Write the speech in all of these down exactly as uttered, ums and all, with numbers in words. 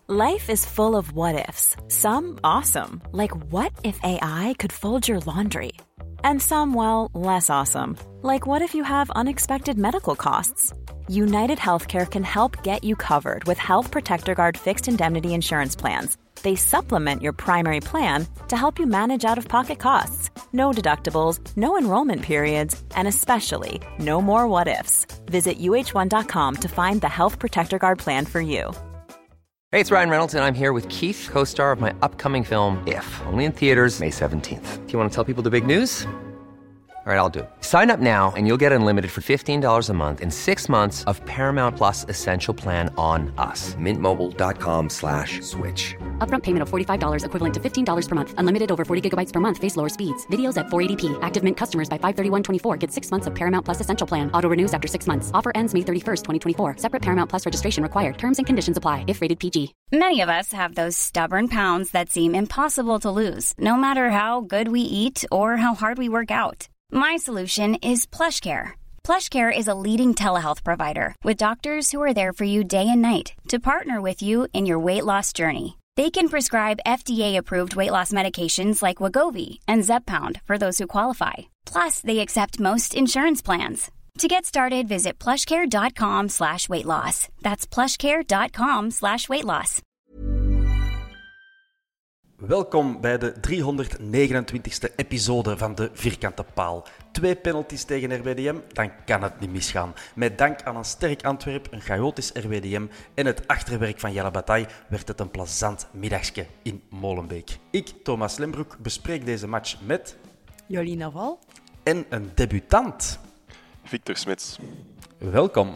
Life is full of what-ifs. Some awesome, like what if A I could fold your laundry? And some, well, less awesome, like what if you have unexpected medical costs? United Healthcare can help get you covered with Health Protector Guard fixed indemnity insurance plans. They supplement your primary plan to help you manage out-of-pocket costs. No deductibles, no enrollment periods, and especially no more what-ifs. Visit U H one dot com to find the Health Protector Guard plan for you. Hey, it's Ryan Reynolds, and I'm here with Keith, co-star of my upcoming film, If, only in theaters May seventeenth. Do you want to tell people the big news? All right, I'll do it. Sign up now and you'll get unlimited for fifteen dollars a month and six months of Paramount Plus Essential Plan on us. Mint Mobile dot com slash switch. Upfront payment of forty-five dollars equivalent to fifteen dollars per month. Unlimited over forty gigabytes per month. Face lower speeds. Videos at four eighty p. Active Mint customers by five thirty-one twenty-four get six months of Paramount Plus Essential Plan. Auto renews after six months. Offer ends May thirty-first, twenty twenty-four. Separate Paramount Plus registration required. Terms and conditions apply if rated P G. Many of us have those stubborn pounds that seem impossible to lose, no matter how good we eat or how hard we work out. My solution is PlushCare. PlushCare is a leading telehealth provider with doctors who are there for you day and night to partner with you in your weight loss journey. They can prescribe F D A-approved weight loss medications like Wegovy and Zepbound for those who qualify. Plus, they accept most insurance plans. To get started, visit plushcare.com slash weight loss. That's plushcare.com slash weight loss. Welkom bij de driehonderdnegenentwintigste episode van de Vierkante Paal. Twee penalties tegen R W D M, dan kan het niet misgaan. Met dank aan een sterk Antwerp, een chaotisch R W D M en het achterwerk van Jelle Bataille werd het een plezant middagje in Molenbeek. Ik, Thomas Lembroek, bespreek deze match met... Jolien Naval. En een debutant. Victor Smits. Welkom.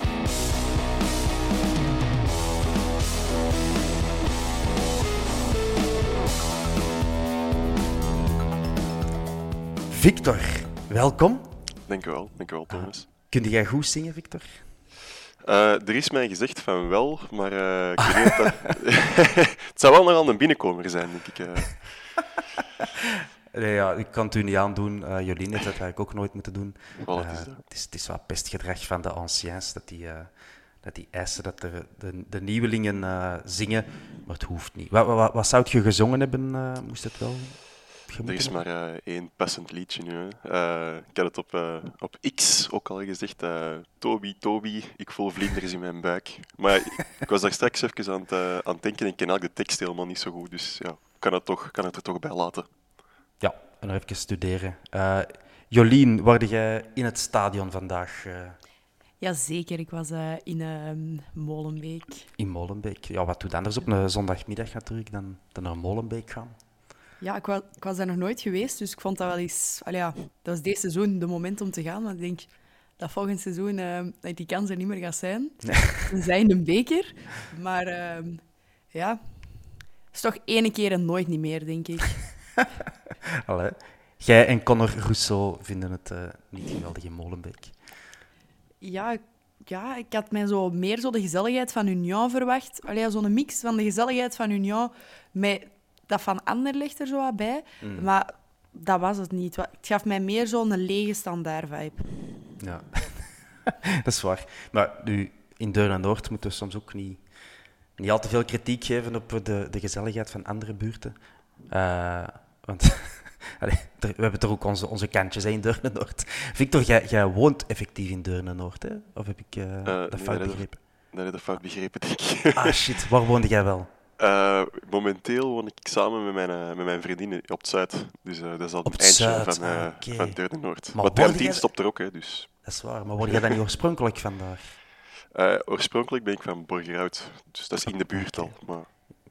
Victor, welkom. Dank u wel, dank u wel, Thomas. Uh, kun jij goed zingen, Victor? Uh, er is mij gezegd van wel, maar uh, ik weet niet dat... Het zou wel nogal een binnenkomer zijn, denk ik. Uh. Nee, ja, ik kan het u niet aandoen. Uh, Jolien heeft dat eigenlijk ook nooit moeten doen. Wel, uh, het, is het, is, het is wat pestgedrag van de anciens, dat die, uh, dat die eisen dat de, de, de nieuwelingen uh, zingen, maar het hoeft niet. Wat, wat, wat zou je gezongen hebben? Uh, moest het wel... Er is maar uh, één passend liedje nu. Hè. Uh, ik had het op, uh, op X ook al gezegd. Uh, Toby, Toby, ik voel vlinders in mijn buik. Maar ik, ik was daar straks even aan het, uh, aan het denken en ik ken eigenlijk de tekst helemaal niet zo goed. Dus ja, kan het, toch, kan het er toch bij laten. Ja, en nog even studeren. Uh, Jolien, waar jij in het stadion vandaag? Uh... Jazeker, ik was uh, in uh, Molenbeek. In Molenbeek. Ja, wat doet anders op een zondagmiddag natuurlijk dan, dan naar Molenbeek gaan? Ja, ik was, ik was daar nog nooit geweest, dus ik vond dat wel eens... Allee, ja, dat was deze seizoen de moment om te gaan, maar ik denk dat volgend seizoen uh, dat die kans er niet meer gaat zijn. We zijn een beker, maar uh, ja, het is toch ene keer en nooit niet meer, denk ik. Allee. Jij en Conor Rousseau vinden het uh, niet geweldig in Molenbeek. Ja, ja, ik had mij zo meer zo de gezelligheid van Union verwacht. Allee, zo'n mix van de gezelligheid van Union met... Dat van Anderlecht er zo wat bij, mm. maar dat was het niet. Het gaf mij meer zo'n lege standaard-vibe. Ja, dat is waar. Maar nu, in Deurne-Noord moeten we soms ook niet, niet al te veel kritiek geven op de, de gezelligheid van andere buurten. Uh, want allee, er, we hebben er ook onze, onze kantjes hè, in Deurne-Noord. Victor, jij, jij woont effectief in Deurne-Noord, hè? Of heb ik uh, uh, dat nee, fout dat begrepen? Nee, dat fout begrepen, denk ik. Ah, shit. Waar woonde jij wel? Uh, momenteel woon ik samen met mijn, uh, met mijn vriendin op het Zuid. Dus uh, dat is al een eindje Zuid. van, uh, ah, okay. van Deurne-Noord. Maar, maar de dienst stopt er ook, hè, dus... Dat is waar, maar word jij dan niet oorspronkelijk vandaar? Uh, oorspronkelijk ben ik van Borgerhout, dus dat is in de buurt al. Maar...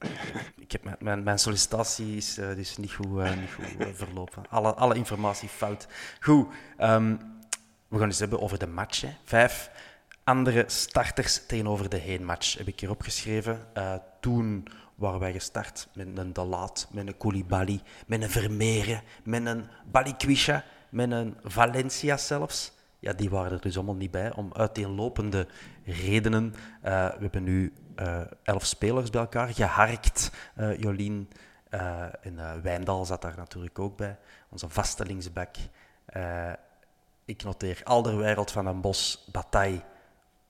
Ik heb, mijn, mijn sollicitatie is uh, dus niet goed, uh, niet goed uh, verlopen. Alle, alle informatie fout. Goed, um, we gaan eens hebben over de match. Hè. Vijf andere starters tegenover de heenmatch heb ik hier opgeschreven. Uh, toen waren wij gestart met een De Laat, met een Koulibaly, met een Vermeeren, met een Balikwisha, met een Valencia zelfs. Ja, die waren er dus allemaal niet bij, om uiteenlopende redenen. Uh, we hebben nu uh, elf spelers bij elkaar geharkt. Uh, Jolien uh, en uh, Wijndal zat daar natuurlijk ook bij, onze vaste linksback. Uh, ik noteer Alderweireld, Van den Bos, Bataille,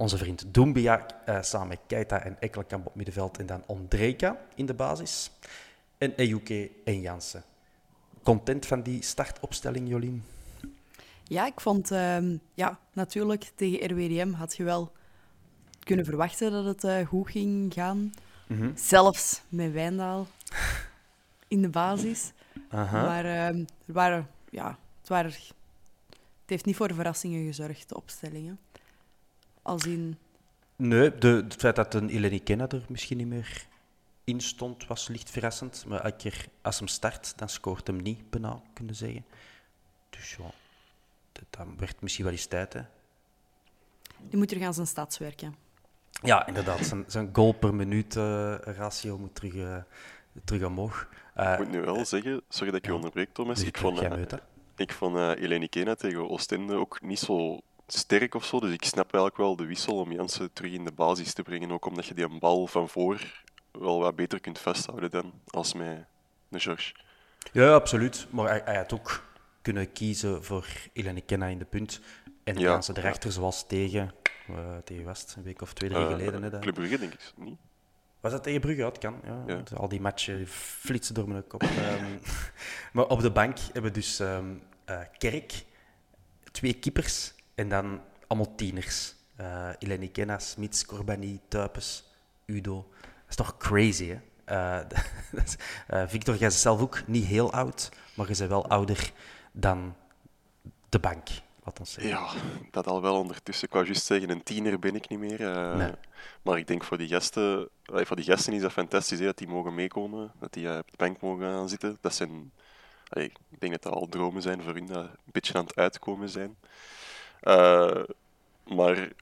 onze vriend Doumbia, uh, samen met Keita en Ekkelenkamp op middenveld. En dan Ondrejka in de basis. En Ejuke en Jansen. Content van die startopstelling, Jolien? Ja, ik vond... Uh, ja, natuurlijk, tegen R W D M had je wel kunnen verwachten dat het uh, goed ging gaan. Mm-hmm. Zelfs met Wijndaal in de basis. Uh-huh. Maar uh, er waren, ja, het, waren, het heeft niet voor verrassingen gezorgd, de opstellingen. Als in... Nee, de, het feit dat een Eleni Kenna er misschien niet meer in stond, was licht verrassend. Maar elke keer als hem start, dan scoort hem niet, bijna, kunnen zeggen. Dus ja, dat werd misschien wel eens tijd, hè. Die moet terug aan zijn stats werken. Ja, inderdaad. Zijn, zijn goal per minuut uh, ratio moet terug, uh, terug omhoog. Uh, ik moet nu wel zeggen, sorry dat ik je ja. onderbreek, Thomas. Dus ik vond, uh, ik vond uh, Eleni Kenna tegen Oostende ook niet zo sterk of zo. Dus ik snap eigenlijk wel de wissel om Jansen terug in de basis te brengen. Ook omdat je die bal van voor wel wat beter kunt vasthouden dan als met de George. Ja, absoluut. Maar hij, hij had ook kunnen kiezen voor Eleni Kenna in de punt. En ja, Jansen erachter, ja. zoals tegen... Uh, tegen West, een week of twee, drie uh, geleden. Hè, Club Brugge, denk ik. Niet? Was dat tegen Brugge? Ja, het kan. Ja. Ja. Al die matchen flitsen door mijn kop. um, maar op de bank hebben we dus um, uh, Kerk, twee keepers en dan allemaal tieners. Uh, Eleni Kenna, Smits, Corbani, Tuipes, Udo. Dat is toch crazy, hè? Uh, uh, Victor, jij is zelf ook niet heel oud, maar je bent wel ouder dan de bank. Ja, dat al wel ondertussen. Ik wou juist zeggen, een tiener ben ik niet meer. Uh, nee. Maar ik denk voor die gasten, voor die gasten is dat fantastisch, hè, dat die mogen meekomen, dat die uh, op de bank mogen gaan zitten. Dat zijn, allee, ik denk dat dat al dromen zijn voor hun, dat een beetje aan het uitkomen zijn. Uh, maar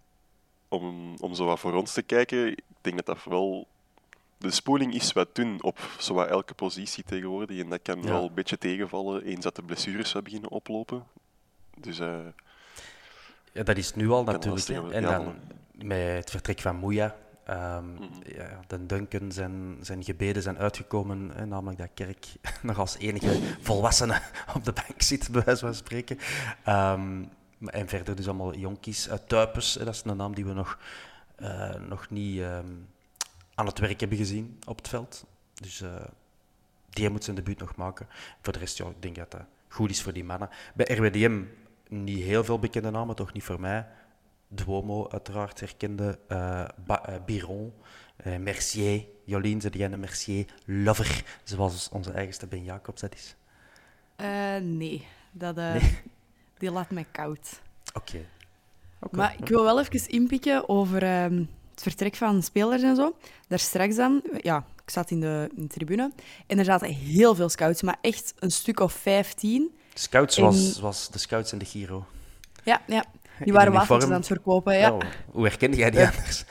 om, om zo wat voor ons te kijken, ik denk dat dat wel... De spoeling is wat dun op zowat elke positie tegenwoordig. En dat kan ja. wel een beetje tegenvallen eens dat de blessures wat beginnen oplopen. Dus, uh, ja, dat is nu al natuurlijk. Hè. En dan met het vertrek van Moeja, um, mm-hmm. ja, de Duncan zijn, zijn gebeden zijn uitgekomen, hè, namelijk dat Kerk nog als enige volwassene op de bank zit, bij wijze van spreken. Um, en verder dus allemaal jonkies. Uh, Tuipes, hè, dat is een naam die we nog, uh, nog niet um, aan het werk hebben gezien op het veld. Dus uh, die moet zijn debuut nog maken. Voor de rest, ja, ik denk dat dat goed is voor die mannen. Bij R W D M niet heel veel bekende namen, toch niet voor mij. Duomo, uiteraard herkende. Uh, ba- uh, Biron, uh, Mercier. Jolien, zei jij een Mercier-lover, zoals onze eigenste Ben Jacobs dat is? Uh, nee, dat, uh, nee, die laat mij koud. Oké. Okay. Okay. Maar ik wil wel even inpikken over uh, het vertrek van spelers en zo. Daar straks dan, ja, ik zat in de, in de tribune en er zaten heel veel scouts, maar echt een stuk of vijftien. Scouts zoals, zoals de scouts en de Giro. Ja, ja. Die waren wafeltjes aan het verkopen. Ja. Oh, hoe herkende jij die anders?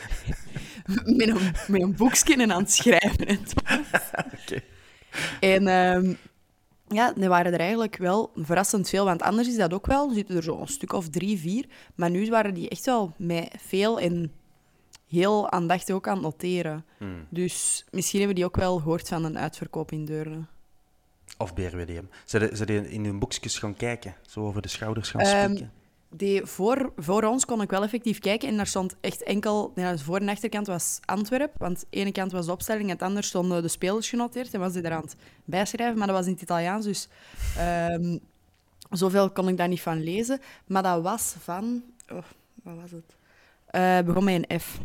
met, een, met een boekje en aan het schrijven. Okay. En um, ja, er waren er eigenlijk wel verrassend veel, want anders is dat ook wel. Er zitten er zo een stuk of drie, vier. Maar nu waren die echt wel met veel en heel aandachtig ook aan het noteren. Hmm. Dus misschien hebben die ook wel gehoord van een uitverkoop in Deurne. Of bij R W D M. Zijn ze in hun boekjes gaan kijken? Zo over de schouders gaan um, spieken? Die voor, voor ons kon ik wel effectief kijken. En daar stond echt enkel... Nee, de voor- en achterkant was Antwerp. Want de ene kant was de opstelling en het andere stonden de spelers genoteerd. En was die daar aan het bijschrijven. Maar dat was in het Italiaans. Dus um, zoveel kon ik daar niet van lezen. Maar dat was van... Oh, wat was het? Uh, begon met een F.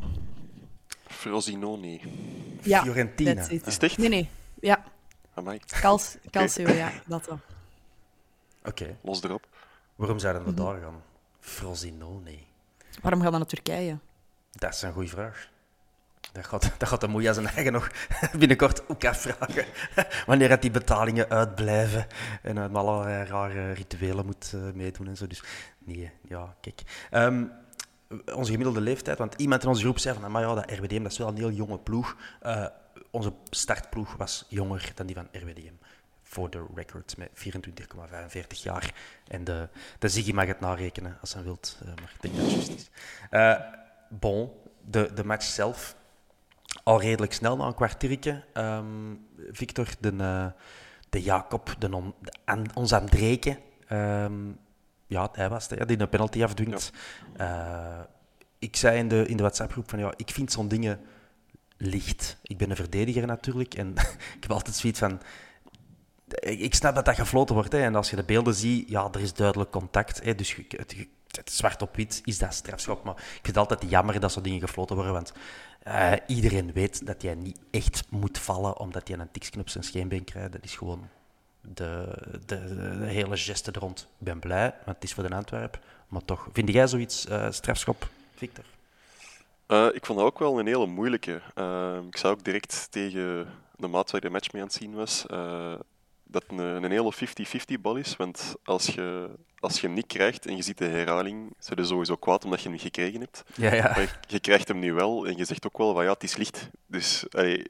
Frosinone. Ja, Fiorentina. Is het echt? Nee, nee. Ja. Amai. Cals- Calcio, okay. Ja. Dat wel. Oké. Okay. Los erop. Waarom zouden we mm-hmm. daar gaan? Frosinone. Waarom gaan we naar Turkije? Dat is een goede vraag. Dat gaat, dat gaat de Moeja zijn eigen nog binnenkort ook afvragen. Wanneer het die betalingen uitblijven en met allerlei rare rituelen moet uh, meedoen en zo. Dus nee, ja, kijk. Um, onze gemiddelde leeftijd, want iemand in onze groep zei van, maar ja, dat R W D M dat is wel een heel jonge ploeg. Uh, onze startploeg was jonger dan die van R W D M. Voor de record met vierentwintig komma vijfenveertig jaar. En de, de Ziggy mag het narekenen als hij wilt, uh, maar ik denk dat het juist is. Uh, bon, de, de match zelf. Al redelijk snel, na een kwartiertje. Um, Victor, de, uh, de Jacob, de, on, de an, ons Andreke. Um, ja, hij was het, ja, die een penalty afdwingt. Ja. Uh, ik zei in de, in de WhatsApp-groep van ja, ik vind zo'n dingen licht. Ik ben een verdediger natuurlijk en ik heb altijd zoiets van... Ik, ik snap dat dat gefloten wordt hè, en als je de beelden ziet, ja, er is duidelijk contact. Hè, dus het, het, het zwart op wit is dat strafschop. Maar ik vind het altijd jammer dat zo'n dingen gefloten worden, want uh, iedereen weet dat jij niet echt moet vallen omdat je een tiksknop op zijn scheenbeen krijgt. Dat is gewoon de, de, de hele geste er rond. Ik ben blij, want het is voor de Antwerp. Maar toch, vind jij zoiets uh, strafschop, Victor? Uh, ik vond dat ook wel een hele moeilijke. Uh, ik zou ook direct tegen de maat waar ik de match mee aan het zien was, uh, dat een, een hele vijftig-vijftig bal is. Want als je, als je hem niet krijgt en je ziet de herhaling, zijn je sowieso kwaad omdat je hem niet gekregen hebt. Ja, ja. Maar je, je krijgt hem nu wel en je zegt ook wel van ja, het is licht. Dus allee,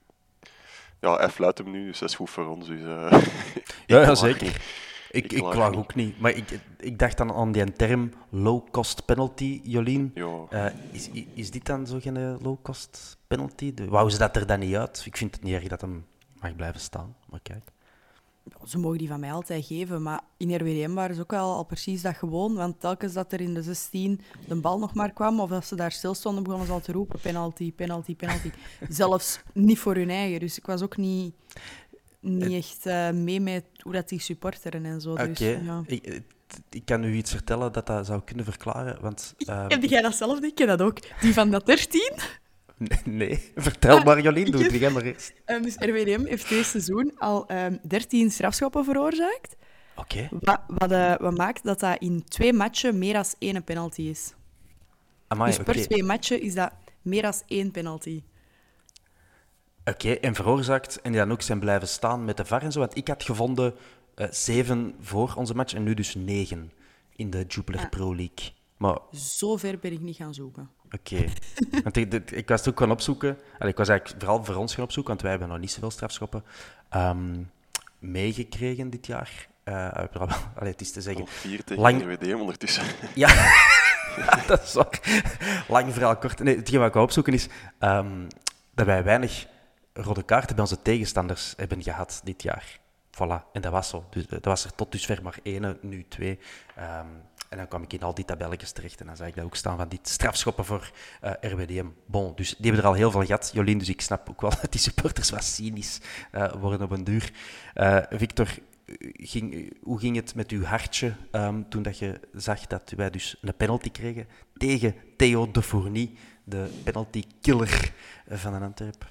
ja, hij fluit hem nu, dus dat is goed voor ons. Dus, uh, ja, ja, zeker. Niet. Ik, ik, ik klaag niet. ook niet. Maar ik, ik dacht dan aan die term low-cost penalty, Jolien. Ja. Uh, is, is dit dan zo geen low-cost penalty? Wou ze dat er dan niet uit? Ik vind het niet erg dat hem mag blijven staan, maar kijk. Ze mogen die van mij altijd geven, maar in R W D M waren ze ook al, al precies dat gewoon. Want telkens dat er in de zestien de bal nog maar kwam, of als ze daar stil stonden, begonnen ze al te roepen penalty, penalty, penalty. Zelfs niet voor hun eigen. Dus ik was ook niet, niet echt uh, mee met hoe dat die supporteren en zo. Oké, okay. dus, ja. ik, ik kan u iets vertellen dat dat zou kunnen verklaren. Want, uh... Heb jij dat zelf niet? Ik ken dat ook. Die van dat dertien? Nee, nee. Vertel maar, Jolien. Doe het jij maar eerst. Um, dus R W D M heeft dit seizoen al um, dertien strafschoppen veroorzaakt. Oké. Okay. Wat, wat, uh, wat maakt dat dat in twee matchen meer dan één penalty is. Amai, dus per okay. twee matchen is dat meer dan één penalty. Oké, okay, en veroorzaakt en die dan ook zijn blijven staan met de V A R en zo. Want ik had gevonden uh, zeven voor onze match en nu dus negen in de Jupiler ah. Pro League. Maar... Zo ver ben ik niet gaan zoeken. Oké. Okay. Want ik, ik was het ook gaan opzoeken. Allee, ik was eigenlijk vooral voor ons gaan opzoeken, want wij hebben nog niet zoveel strafschoppen um, meegekregen dit jaar. Uh, allee, het is te zeggen... Al vier tegen lang... R W D M ondertussen. Ja, ja dat is waar. Lang verhaal kort. Nee, hetgeen wat ik ga opzoeken is um, dat wij weinig rode kaarten bij onze tegenstanders hebben gehad dit jaar. Voilà, en dat was zo. Dus, dat was er tot dusver maar één, nu twee. Um, En dan kwam ik in al die tabelletjes terecht en dan zag ik dat ook staan van die strafschoppen voor uh, R W D M. Bon, dus die hebben er al heel veel gehad, Jolien, dus ik snap ook wel dat die supporters wat cynisch uh, worden op een duur. Uh, Victor, ging, hoe ging het met uw hartje um, toen dat je zag dat wij dus een penalty kregen tegen Theo de Fournie, de penalty-killer van een Antwerp?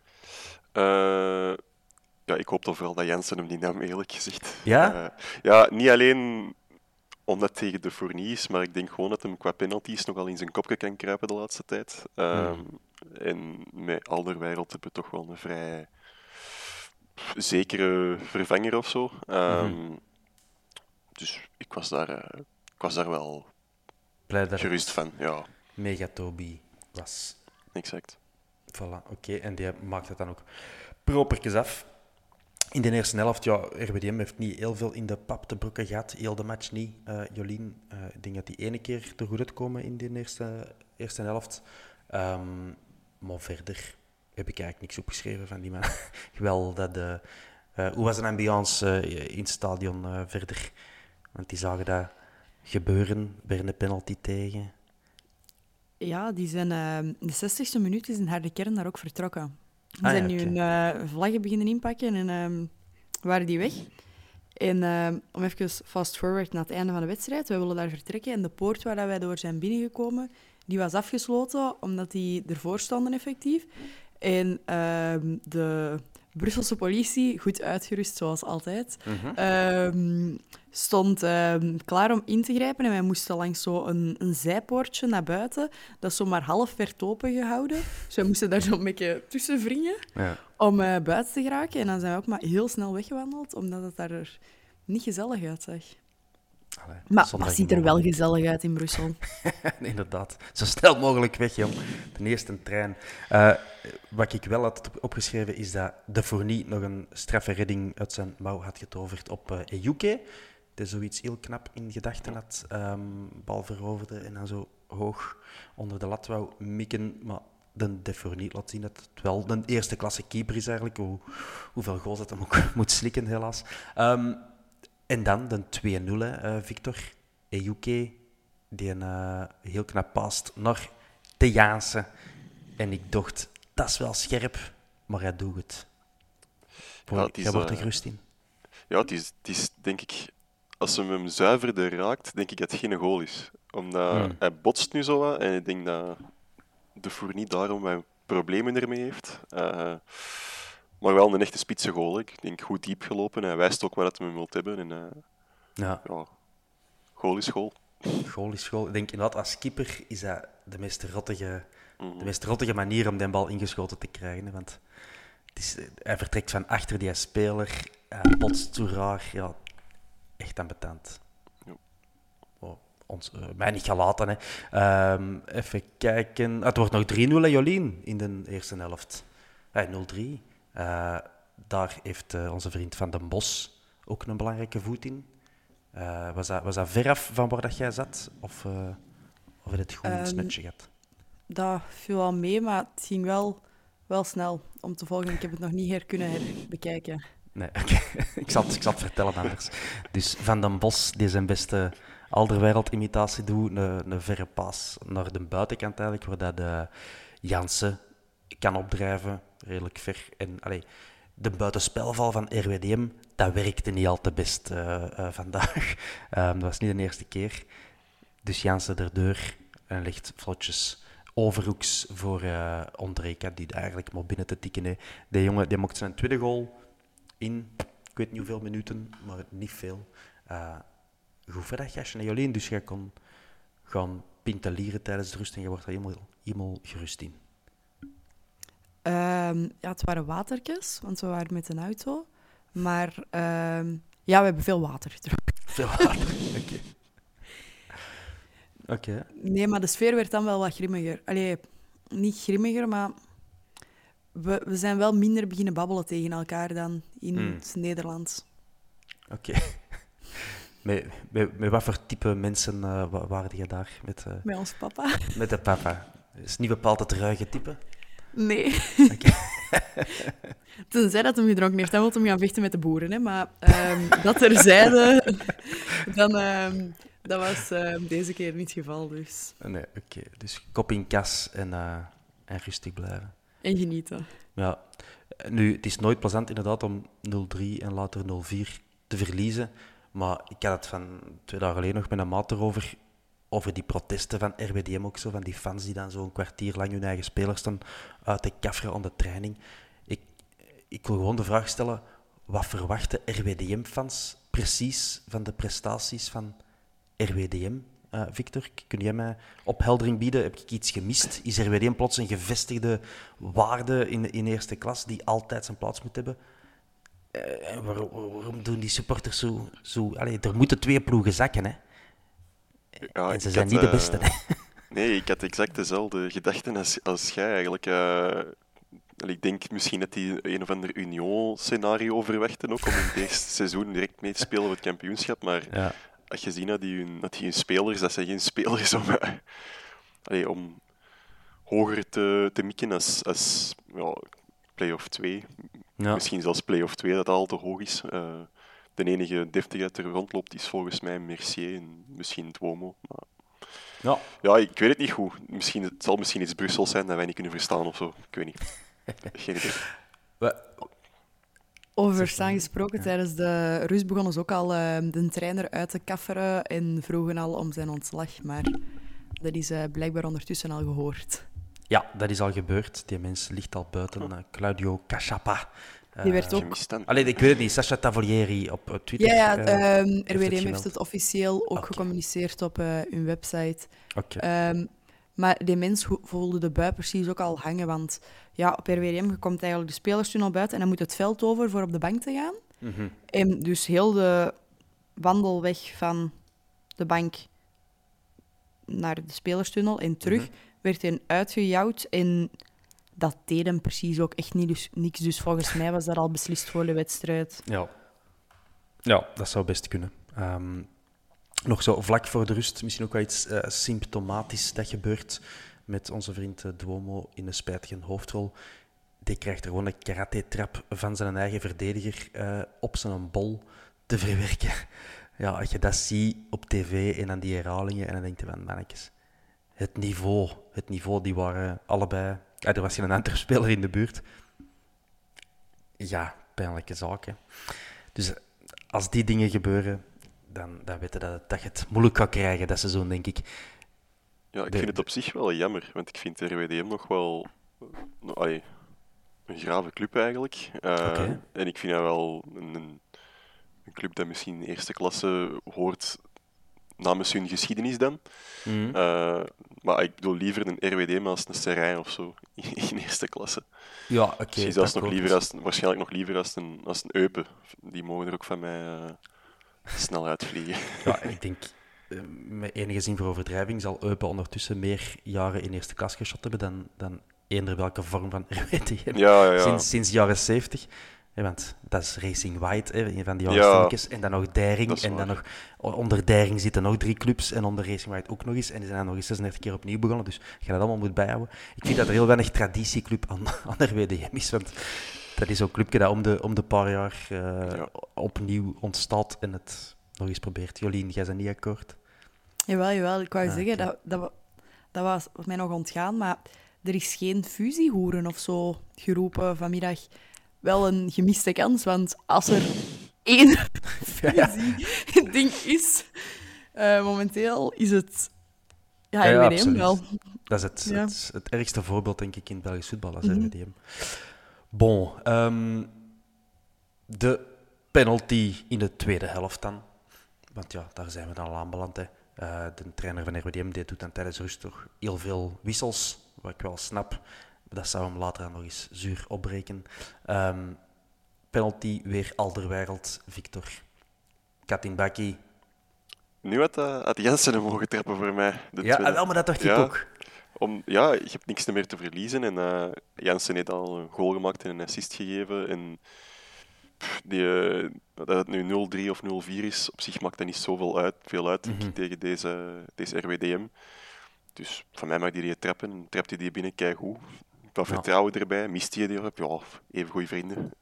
Uh, ja, ik hoopte vooral dat Jensen hem niet nam, eerlijk gezegd. Ja? Uh, ja, niet alleen... omdat het tegen de Fournie is, maar ik denk gewoon dat hem qua penalties nogal in zijn kopje kan kruipen de laatste tijd. Um, mm. En met Alderweireld hebben we toch wel een vrij zekere vervanger of zo. Um, mm-hmm. Dus ik was daar, uh, ik was daar wel blij dat gerust van. Ja. Megatobi was. Exact. Voilà, oké. Okay. En die maakt het dan ook propertjes af. In de eerste helft, ja, R W D M heeft niet heel veel in de pap te brokken gehad. Heel de match niet. Uh, Jolien, uh, ik denk dat die ene keer er goed uitkomen in de eerste, eerste helft. Um, maar verder heb ik eigenlijk niks opgeschreven van die man. Wel dat de... Uh, hoe was de ambiance uh, in het stadion uh, verder? Want die zagen dat gebeuren, weer een penalty tegen. Ja, die zijn uh, in de zestigste minuut is een harde kern daar ook vertrokken. Ze ah, zijn ja, nu okay. een uh, vlaggen beginnen inpakken en um, waren die weg. En uh, om even fast forward naar het einde van de wedstrijd. Wij willen daar vertrekken en de poort waar wij door zijn binnengekomen, die was afgesloten omdat die ervoor stonden effectief. En uh, de Brusselse politie, goed uitgerust zoals altijd, mm-hmm. uh, stond uh, klaar om in te grijpen. En wij moesten langs zo een, een zijpoortje naar buiten, dat zo maar half werd opengehouden. Dus wij moesten daar zo'n beetje tussen wringen ja. om uh, buiten te geraken. En dan zijn we ook maar heel snel weggewandeld, omdat het daar er niet gezellig uitzag. Allee, maar het ziet er wel gezellig uit in Brussel. Inderdaad. Zo snel mogelijk weg, jong. De eerste trein. Uh, wat ik wel had opgeschreven is dat de Fournie nog een straffe redding uit zijn mouw had getoverd op uh, Ejuke. Dat zoiets heel knap in gedachten had. Um, bal veroverde en dan zo hoog onder de lat wou mikken. Maar de, de Fournie laat zien dat het wel de eerste klasse keeper is eigenlijk. Hoe, hoeveel goals dat hem ook moet slikken, helaas. Um, En dan de twee nul, uh, Victor. Ejuke, die een uh, heel knap past naar de Jansen. En ik dacht, dat is wel scherp, maar hij doet het. Ja, het is, Jij wordt er gerust in. Ja, het is, het is denk ik... Als ze hem zuiverder raakt, denk ik dat het geen goal is. Omdat hmm. hij botst nu zo wat en ik denk dat de Fournier daarom wat problemen ermee heeft. Uh, maar wel een echte spitse goal. Ik denk goed diep gelopen. Hij wijst ook wat hij hem wilt hebben. En, uh, ja. ja, goal is goal. Goal is goal. Ik denk inderdaad, als keeper is dat de meest rottige, mm-hmm. de meest rottige manier om die bal ingeschoten te krijgen. Hè, want het is, hij vertrekt van achter die speler. Hij botst zo raar. Ja, echt ambetant. Ja. Oh, ons, uh, mij niet gelaten. Hè. Um, even kijken. Ah, het wordt nog drie nul, Jolien, in de eerste helft. Hey, nul drie. Uh, daar heeft uh, onze vriend Van den Bos ook een belangrijke voet in. Uh, was, dat, was dat ver af van waar dat jij zat? Of, uh, of had het goed een um, snutje gehad? Dat viel al mee, maar het ging wel, wel snel om te volgen. Ik heb het nog niet her kunnen herbekijken. Nee, okay. ik, zal het, ik zal het vertellen anders. Dus Van den Bos, die zijn beste Alderweireld-imitatie doet, een, een verre paas naar de buitenkant eigenlijk, waar dat de Jansen kan opdrijven, redelijk ver. En allee, de buitenspelval van R W D M, dat werkte niet al te best uh, uh, vandaag. Um, dat was niet de eerste keer. Dus Jansen erdoor en legt vlotjes overhoeks voor uh, Ondrejka, die eigenlijk maar binnen te tikken. Hè. De jongen die mocht zijn tweede goal in, ik weet niet hoeveel minuten, maar niet veel. Uh, goed voor dat gastje, Jolien. Dus jij kon gaan pintelieren tijdens de rust en je wordt er helemaal, helemaal gerust in. Um, ja, het waren watertjes, want we waren met een auto. Maar um, ja, we hebben veel water. Veel water, oké. Okay. Okay. Nee, maar de sfeer werd dan wel wat grimmiger. Allee, niet grimmiger, maar we, we zijn wel minder beginnen babbelen tegen elkaar dan in mm. het Nederlands. Oké. Okay. Met, met, met wat voor type mensen uh, waren je daar? Met, uh, met ons papa. Met de papa. Is het niet bepaald het ruige type? Nee. Okay. Tenzij dat hem gedronken heeft, dan wil hij gaan vechten met de boeren. Hè. Maar um, dat terzijde, dan, um, dat was um, deze keer niet het geval. Dus, nee, oké. Okay. Dus kop in kas en, uh, en rustig blijven. En genieten. Ja. Nu, het is nooit plezant inderdaad om nul drie en later nul vier te verliezen. Maar ik had het van twee dagen geleden nog met een maat erover, over die protesten van R W D M ook zo, van die fans die dan zo een kwartier lang hun eigen spelers staan uit te kafferen aan de training. Ik, ik wil gewoon de vraag stellen, wat verwachten R W D M-fans precies van de prestaties van R W D M? Uh, Victor, kun jij mij opheldering bieden? Heb ik iets gemist? Is R W D M plots een gevestigde waarde in, in eerste klas die altijd zijn plaats moet hebben? Uh, waarom, waarom doen die supporters zo... zo allee, er moeten twee ploegen zakken, hè? Ja, en ze zijn had, niet de beste. Uh, nee, ik had exact dezelfde gedachten als, als jij eigenlijk. Uh, ik denk misschien dat die een of ander Union-scenario verwachten ook om in dit seizoen direct mee te spelen op het kampioenschap. Maar ja. als je ziet dat die, hun, dat die hun spelers, dat zijn geen spelers om, uh, allee, om hoger te, te mikken als, als ja, play-off twee. Ja. Misschien zelfs play-off twee, dat al te hoog is. Uh, De enige deftigheid er rondloopt is volgens mij Mercier en misschien Duomo. Maar... Ja. ja, ik weet het niet goed. Misschien, het zal misschien iets Brussels zijn dat wij niet kunnen verstaan of zo. Ik weet niet. Geen idee. Over verstaan gesproken, ja. Tijdens de rust begonnen ze ook al uh, de trainer uit te kafferen en vroegen al om zijn ontslag. Maar dat is uh, blijkbaar ondertussen al gehoord. Ja, dat is al gebeurd. Die mens ligt al buiten. Uh, Claudio Cachappa. Die werd ook... Allee, ik weet het niet, Sacha Tavolieri op Twitter. Ja, ja uh, um, R W D M heeft het officieel ook okay. gecommuniceerd op uh, hun website. Okay. Um, maar die mens voelde de bui precies ook al hangen, want ja, op R W D M komt eigenlijk de spelerstunnel buiten en dan moet het veld over voor op de bank te gaan. Mm-hmm. En dus heel de wandelweg van de bank naar de spelerstunnel en terug mm-hmm. werd hij uitgejouwd en... Dat deed hem precies ook echt niet, dus, niks. Dus volgens mij was dat al beslist voor de wedstrijd. Ja, ja dat zou best kunnen. Um, nog zo vlak voor de rust, misschien ook wel iets uh, symptomatisch dat gebeurt met onze vriend uh, Duomo in een spijtige hoofdrol. Die krijgt er gewoon een karate-trap van zijn eigen verdediger uh, op zijn bol te verwerken. ja, als je dat ziet op tv en dan die herhalingen, en dan denk je van, mannetjes, het niveau, het niveau, die waren allebei... Ja, er was geen andere speler in de buurt. Ja, pijnlijke zaak, hè. Dus als die dingen gebeuren, dan, dan weet je dat, dat je het moeilijk gaat krijgen, dat seizoen, denk ik. Ja, ik De- vind het op zich wel jammer, want ik vind R W D M nog wel nou, allee, een grave club eigenlijk. Uh, Oké. En ik vind dat wel een, een, een club dat misschien in eerste klasse hoort namens hun geschiedenis dan. Mhm. Uh, maar ik bedoel liever een R W D M als een Serijn of zo in eerste klasse. Ja, oké. Misschien zelfs nog akkoord. liever als, waarschijnlijk nog liever als een, als een Eupen. Die mogen er ook van mij uh, snel uitvliegen. Ja, ik denk, eh, met enige zin voor overdrijving, zal Eupen ondertussen meer jaren in eerste klas geschot hebben dan, dan eender welke vorm van R W D M. Ja, ja, ja. Sinds, sinds jaren zeventig. Ja, want dat is Racing White, hè, een van die oude Ja, stilletjes. En dan nog Deiring. dat is En dan waar. nog, onder Deiring zitten nog drie clubs. En onder Racing White ook nog eens. En die zijn dan nog eens zesendertig keer opnieuw begonnen. Dus je dat allemaal moet bijhouden. Ik vind dat er heel weinig traditieclub aan, aan R W D M is. Want dat is zo'n clubje dat om de, om de paar jaar uh, Ja. opnieuw ontstaat. En het nog eens probeert. Jolien, jij bent niet akkoord? Jawel, jawel. Ik wou Ah, zeggen, oké. dat, dat, wa- dat was, was mij nog ontgaan, maar er is geen fusiehoeren of zo geroepen vanmiddag. Wel een gemiste kans, want als er één fusie-ding is, uh, momenteel is het ja, Ja, ja, R W D M absoluut. wel. Dat is het, Ja. het, het ergste voorbeeld, denk ik, in het Belgisch voetbal als Mhm. R W D M. Bon, ehm, de penalty in de tweede helft dan. Want ja, daar zijn we dan al aanbeland. Hè. Uh, de trainer van R W D M die doet dan tijdens rust toch heel veel wissels, wat ik wel snap. Dat zou hem later dan nog eens zuur opbreken. Um, penalty, weer Alderweireld, Victor. Katinbaki. Nu had, uh, had Jensen hem mogen trappen voor mij. De Ja, tweede. wel, maar dat dacht Ja. ik ook. Om, ja, je hebt niks meer te verliezen. En uh, Jensen heeft al een goal gemaakt en een assist gegeven. En pff, die, uh, dat het nu nul drie of nul vier is, op zich maakt dat niet zoveel uit, veel uit denk ik, Mhm. tegen deze, deze R W D M. Dus van mij mag hij die trappen. En trapt hij die binnen, keigoed. Wat Ja. vertrouwen erbij. Mist hij die op? Ja, even goede vrienden.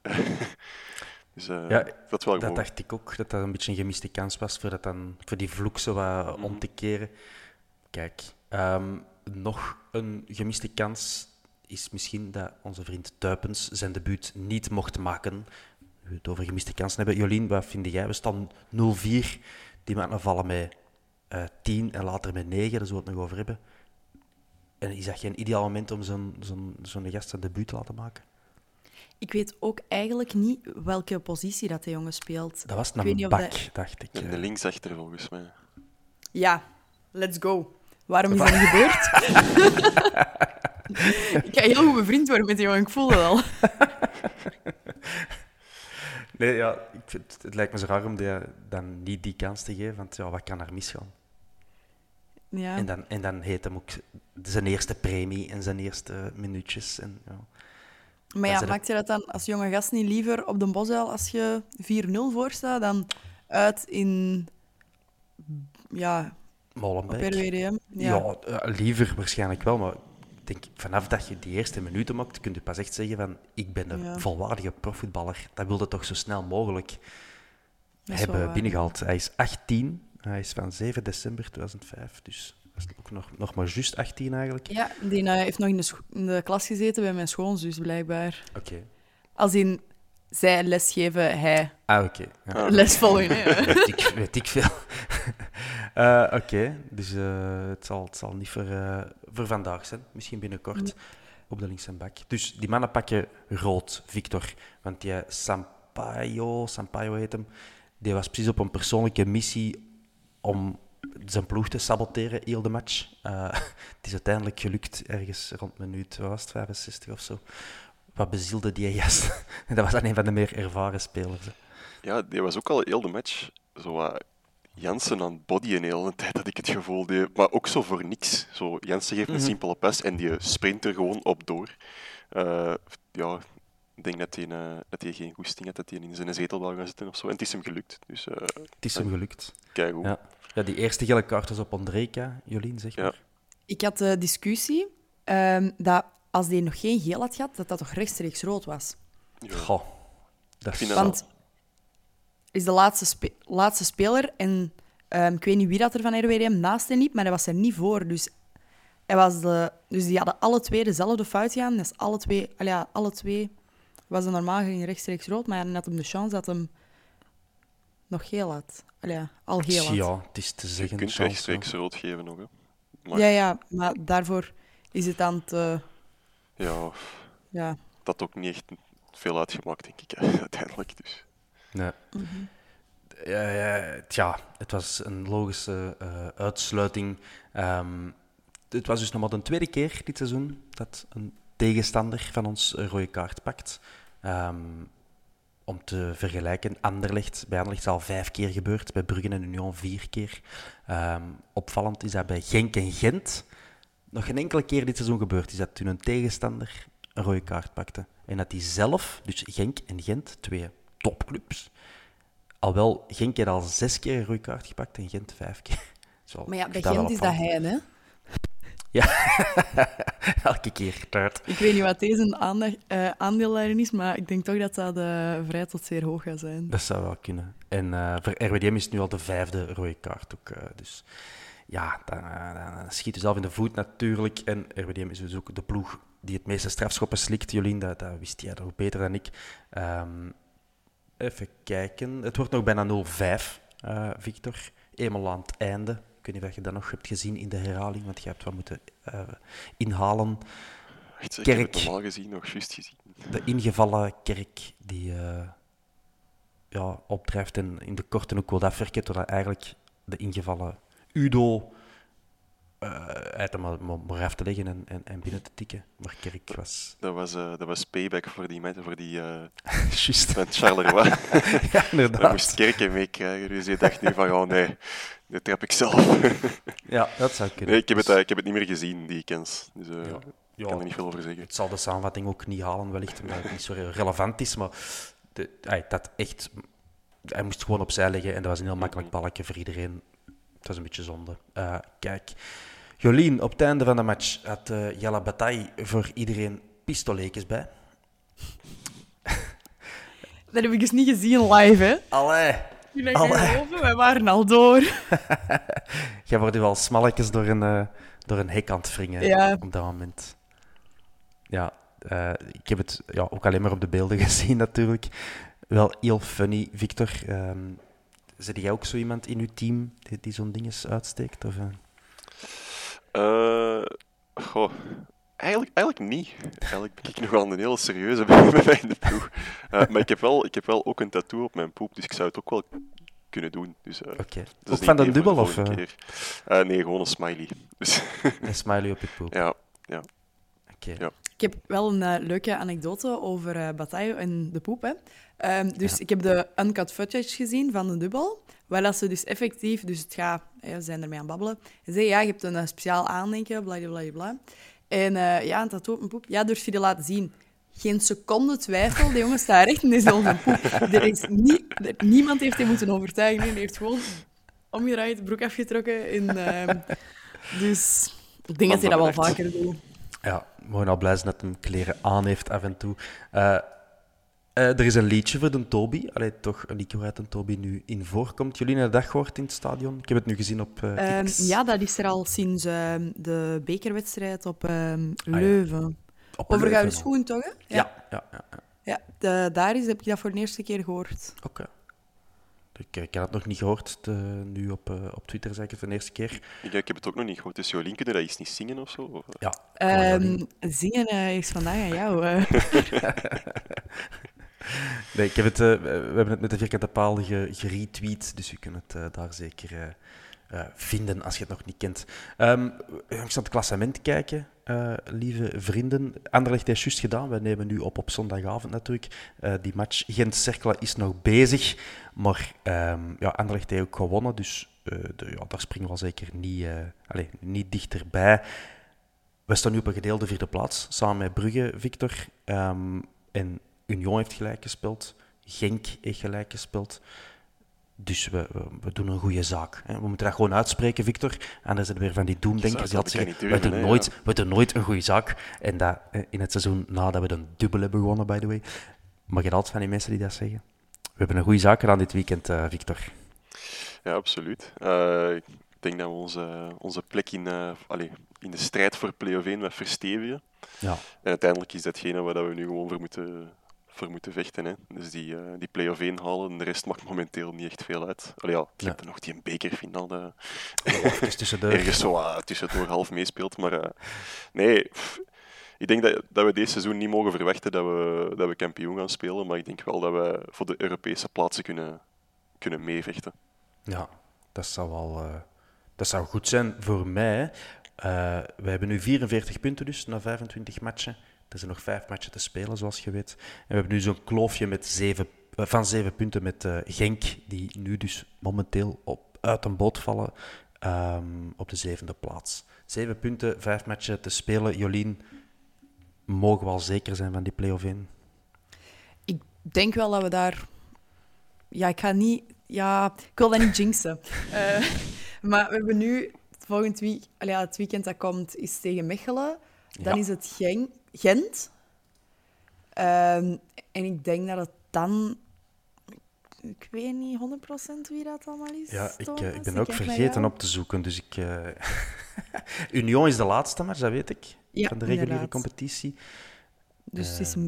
dus uh, Ja, dat is wel Dat goed. dacht ik ook, dat dat een beetje een gemiste kans was voor, dat dan, voor die vloek zo wat Mhm. om te keren. Kijk, ehm, nog een gemiste kans is misschien dat onze vriend Tuipens zijn debuut niet mocht maken. We het over gemiste kansen hebben. Jolien, wat vind jij? We staan nul vier. Die mannen vallen met uh, tien en later met negen, daar zullen we het nog over hebben. En is dat geen ideaal moment om zo'n, zo'n, zo'n gast zijn debuut te laten maken? Ik weet ook eigenlijk niet welke positie dat de jongen speelt. Dat was Ik weet een niet of bak, dat- dacht ik. En de linksachter volgens mij. Ja, let's go. Waarom is dat niet gebeurd? Ik ga heel goed bevriend worden met die jongen, ik voel het al. Nee, ja, ik vind, het lijkt me zo raar om die, dan niet die kans te geven, want ja, wat kan er misgaan? Ja. En, dan, en dan heet hem ook zijn eerste premie en zijn eerste minuutjes. En, ja. Maar ja, zit er- maakt je dat dan als jonge gast niet liever op de Bosuil als je vier nul voor staat dan uit in ja, op Molenbeek. R W D M? Ja, Ja. eh, liever waarschijnlijk wel, maar ik denk, vanaf dat je die eerste minuten maakt, kun je pas echt zeggen van ik ben een Ja. volwaardige profvoetballer. Dat wilde toch zo snel mogelijk Dat is wel hebben waar. binnengehaald. Hij is achttien, hij is van zeven december tweeduizend vijf, dus dat is ook nog, nog maar juist achttien eigenlijk. Ja, die eh, heeft nog in de, scho- in de klas gezeten bij mijn schoonzus, blijkbaar. Oké. Als in zij lesgeven, hij Ah, oké. Ja. Ah. les volgen. Hè? weet, ik, weet ik veel. Eh, oké, dus eh, het, zal, het zal niet voor, eh, voor vandaag zijn. Misschien binnenkort Nee. op de linkse bak. Dus die mannen pakken rood, Victor. Want die Sampaio, Sampaio heet hem, die was precies op een persoonlijke missie om zijn ploeg te saboteren, heel de match. Eh, het is uiteindelijk gelukt, ergens rond minuut, wat was het, vijfenzestig of zo. Wat bezielde die gast? Dat was dan een van de meer ervaren spelers. Hè. Ja, die was ook al heel de match zo wat Jansen aan het bodyen de hele tijd, had ik het gevoel. Die, maar ook zo voor niks. Zo, Jansen geeft een Mhm. simpele pas en die sprint er gewoon op door. Uh, ja, ik denk dat hij, uh, dat hij geen goesting had, dat hij in zijn zetel wil gaan zitten of zo. En het is hem gelukt. Dus, uh, Het is hem gelukt. kijk hoe. Ja. Ja, die eerste gele kaart was op Ondrejka, Jolien, zeg maar. Ja. Ik had de discussie ehm, dat als die nog geen geel had gehad, dat dat toch rechtstreeks rood was. Ja. Goh, dat Ik is vind dat Want is de laatste, spe- laatste speler. En um, ik weet niet wie dat er van R W D M naast hem liep, maar hij was er niet voor. Dus, hij was de, dus die hadden alle twee dezelfde fout gedaan. Dus alle twee, al ja, alle twee was er normaal gezien rechtstreeks rood, maar hij had hem de chance dat hem nog geel had. Al ja, al geel had. Ja, het is te Je zeggen. kunt chance, rechtstreeks ja. rood geven nog. Hè. Maar Ja, ja, maar daarvoor is het dan te... ja, Ja. dat ook niet echt veel uitgemaakt, denk ik, hè, uiteindelijk. Dus. Nee. Ja, ja, tja, het was een logische uh, uitsluiting. Um, het was dus nog maar de tweede keer dit seizoen dat een tegenstander van ons een rode kaart pakt. Um, om te vergelijken, Anderlecht, bij Anderlecht is al vijf keer gebeurd, bij Brugge en Union vier keer. Um, opvallend is dat bij Genk en Gent nog geen enkele keer dit seizoen gebeurd is dat toen een tegenstander een rode kaart pakte. En dat die zelf, dus Genk en Gent, twee topclubs, al wel, Genk heeft al zes keer een rode kaart gepakt en Gent vijf keer. Zo, Maar ja, bij dat wel Gent is dat opvallend. hij, hè? Ja, elke keer. Uit. Ik weet niet wat deze aandacht, uh, aandeel daarin is, maar ik denk toch dat dat uh, vrij tot zeer hoog gaat zijn. Dat zou wel kunnen. En uh, voor R W D M is het nu al de vijfde rode kaart ook. Uh, dus ja, dan, uh, dan schiet je zelf in de voet natuurlijk. En R W D M is dus ook de ploeg die het meeste strafschoppen slikt. Jolien, dat, dat wist jij nog beter dan ik. Um, even kijken. Het wordt nog bijna nul vijf, uh, Victor. Eenmaal aan het einde. Ik weet niet of je dat nog hebt gezien in de herhaling, want je hebt wat moeten uh, inhalen. Echt, ik Kerk, heb het normaal gezien, nog juist gezien. de ingevallen Kerk die uh, ja, opdrijft en in de korte hoek wil afwerken, totdat eigenlijk de ingevallen Udo uh, uit hem maar, maar af te leggen en, en, en binnen te tikken. Maar Kerk was... Dat was, uh, dat was payback voor die mensen, voor die uh, Juist. met Charleroi. Ja, inderdaad. Daar moest Kerk meekrijgen, dus je dacht nu van, oh nee, dit trap ik zelf. Ja, dat zou kunnen. Nee, ik heb, het, uh, ik heb het niet meer gezien, die kans. Dus uh, Ja. ik Ja. kan er niet veel over zeggen. Het zal de samenvatting ook niet halen, wellicht, omdat het niet zo relevant is. Maar de, hij, dat echt, hij moest gewoon opzij leggen en dat was een heel makkelijk balkje voor iedereen. Het was een beetje zonde. Uh, kijk, Jolien, op het einde van de match had uh, Jelle Bataille voor iedereen pistoletjes bij. Dat heb ik dus niet gezien live, hè? Allee! Kun je dat geloven? Wij waren al door. Jij wordt wel smalletjes door een, uh, door een hek aan het wringen Ja. op dat moment. Ja, uh, ik heb het ja, ook alleen maar op de beelden gezien natuurlijk. Wel heel funny, Victor. Um, zit jij ook zo iemand in uw team die, die zo'n dinges uitsteekt? Of, uh? Uh, goh, eigenlijk, eigenlijk niet. Eigenlijk ben ik nogal een heel serieuze bij mij in de ploeg. Uh, maar ik heb, wel, ik heb wel ook een tattoo op mijn poep, dus ik zou het ook wel kunnen doen. Dus, uh, Oké. dat is Ook een van de idee voor dubbel? Of, volgende uh? keer. Uh, nee, gewoon een smiley. Dus, een smiley op je poep? ja, ja. Oké. Ja. Ik heb wel een uh, leuke anekdote over uh, Bataille en de poep. Hè. Um, dus Ja. ik heb de uncut footage gezien van de dubbel, waar dat ze dus effectief, dus het gaat, hè, we zijn ermee aan het babbelen, en zeggen, ja, je hebt een uh, speciaal aandenken, blablabla. En uh, ja, een tattoo op mijn poep, ja, durf je die laten zien? Geen seconde twijfel, de jongen staat recht in dezelfde poep. Er is niet, er, niemand heeft hem moeten overtuigen, hij heeft gewoon omgedraaid, broek afgetrokken. En, uh, dus ik denk dat hij dat wel vaker doet. Ja, we mogen al blij zijn dat hij kleren aan heeft af en toe. Uh, uh, er is een liedje voor de Toby. Allee, toch een liedje waaruit de Toby nu in voorkomt. Jullie hebben dat gehoord in het stadion? Ik heb het nu gezien op uh, Um, X. ja, dat is er al sinds uh, de bekerwedstrijd op um, Leuven. Ah, ja. Op Over Leuven gouden al. schoen, toch? Hè? Ja, ja, ja. ja. ja de, daar is, heb ik dat voor de eerste keer gehoord. Oké. Okay. Ik, ik had het nog niet gehoord. De, nu op, uh, op Twitter zei ik het de eerste keer. Ik, ik heb het ook nog niet gehoord. Dus Jolien, kunnen dat iets niet zingen of zo? Of? Ja. Um, zingen uh, is vandaag aan jou. Uh. Nee, ik heb het, uh, we hebben het met de vierkante paal ge, geretweet, dus je kunt het uh, daar zeker uh, uh, vinden als je het nog niet kent. Um, ik zal het klassement kijken, uh, lieve vrienden. Anderlecht heeft juist gedaan. We nemen nu op op zondagavond natuurlijk. Uh, die match Gent-Cercle is nog bezig, maar um, ja, Anderlecht heeft ook gewonnen, dus uh, de, ja, daar springen we al zeker niet, uh, allez, niet dichterbij. We staan nu op een gedeelde vierde plaats, samen met Brugge, Victor. Um, en Union heeft gelijk gespeeld. Genk heeft gelijk gespeeld. Dus we, we, we doen een goede zaak. Hè. We moeten dat gewoon uitspreken, Victor. Anders zijn er weer van die doemdenkers die altijd zeggen, we doen, nee, nooit, ja. we doen nooit een goede zaak. En dat in het seizoen nadat we een dubbel hebben gewonnen, by the way. Maar je hebt altijd van die mensen die dat zeggen. hebben een goede zaak gedaan dit weekend, uh, Victor. Ja, absoluut. Uh, ik denk dat we onze, onze plek in, uh, allez, in de strijd voor play-off één wat verstevigen. Ja. En uiteindelijk is datgene waar we nu gewoon voor moeten, voor moeten vechten. Hè. Dus die, uh, die play-off één halen, de rest maakt momenteel niet echt veel uit. Allee, ja, je ja. hebt er nog die een bekerfinale uh, tussendoor. ergens zo uh, tussendoor half meespeelt. Maar uh, nee, pff, ik denk dat, dat we deze seizoen niet mogen verwachten dat we, dat we kampioen gaan spelen. Maar ik denk wel dat we voor de Europese plaatsen kunnen, kunnen meevechten. Ja, dat zou wel uh, dat zou goed zijn voor mij. Uh, we hebben nu vierenveertig punten dus, na vijfentwintig matchen. Er zijn nog vijf matchen te spelen, zoals je weet. En we hebben nu zo'n kloofje met zeven, uh, van zeven punten met uh, Genk, die nu dus momenteel op, uit een boot vallen um, op de zevende plaats. Zeven punten, vijf matchen te spelen. Jolien, mogen we al zeker zijn van die play-off één? Ik denk wel dat we daar... Ja, ik ga niet... Ja, ik wil dat niet jinxen. Uh, maar we hebben nu... Volgend week, allee, het weekend dat komt is tegen Mechelen. Dan ja. is het Gen- Gent. Um, en ik denk dat het dan... Ik weet niet honderd procent wie dat allemaal is. Ja, ik, uh, ik ben ik ook vergeten op te zoeken. Dus ik, uh... Union is de laatste match, dat weet ik. Ja, van de reguliere inderdaad. competitie. Dus uh... het is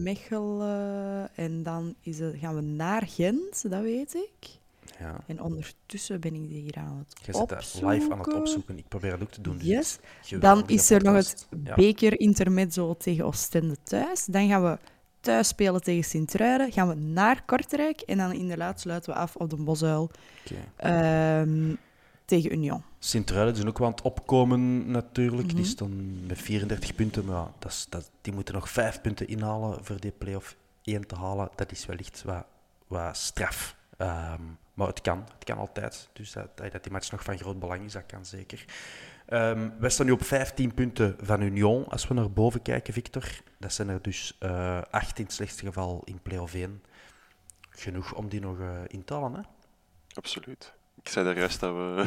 Mechelen en dan is het, gaan we naar Gent, dat weet ik. Ja. En ondertussen ben ik hier aan het Je opzoeken. zit daar live aan het opzoeken. Ik probeer dat ook te doen. Dus yes. je Dan is er nog het ja. beker intermezzo tegen Oostende thuis. Dan gaan we thuis spelen tegen Sint-Truiden. Gaan we naar Kortrijk. En dan inderdaad sluiten we af op de Bosuil okay. um, tegen Union. Sint-Truiden is ook wel aan het opkomen natuurlijk. Mm-hmm. Die staan met vierendertig punten. Maar ja, dat is, dat, die moeten nog vijf punten inhalen voor die play-off één te halen. Dat is wellicht wat, wat straf. Um, maar het kan, het kan altijd. Dus dat, dat die match nog van groot belang is, dat kan zeker. Um, wij staan nu op vijftien punten van Union. Als we naar boven kijken, Victor, dat zijn er dus uh, acht in het slechtste geval in play-off één. Genoeg om die nog uh, in te halen, hè? Absoluut. Ik zei daar juist dat we,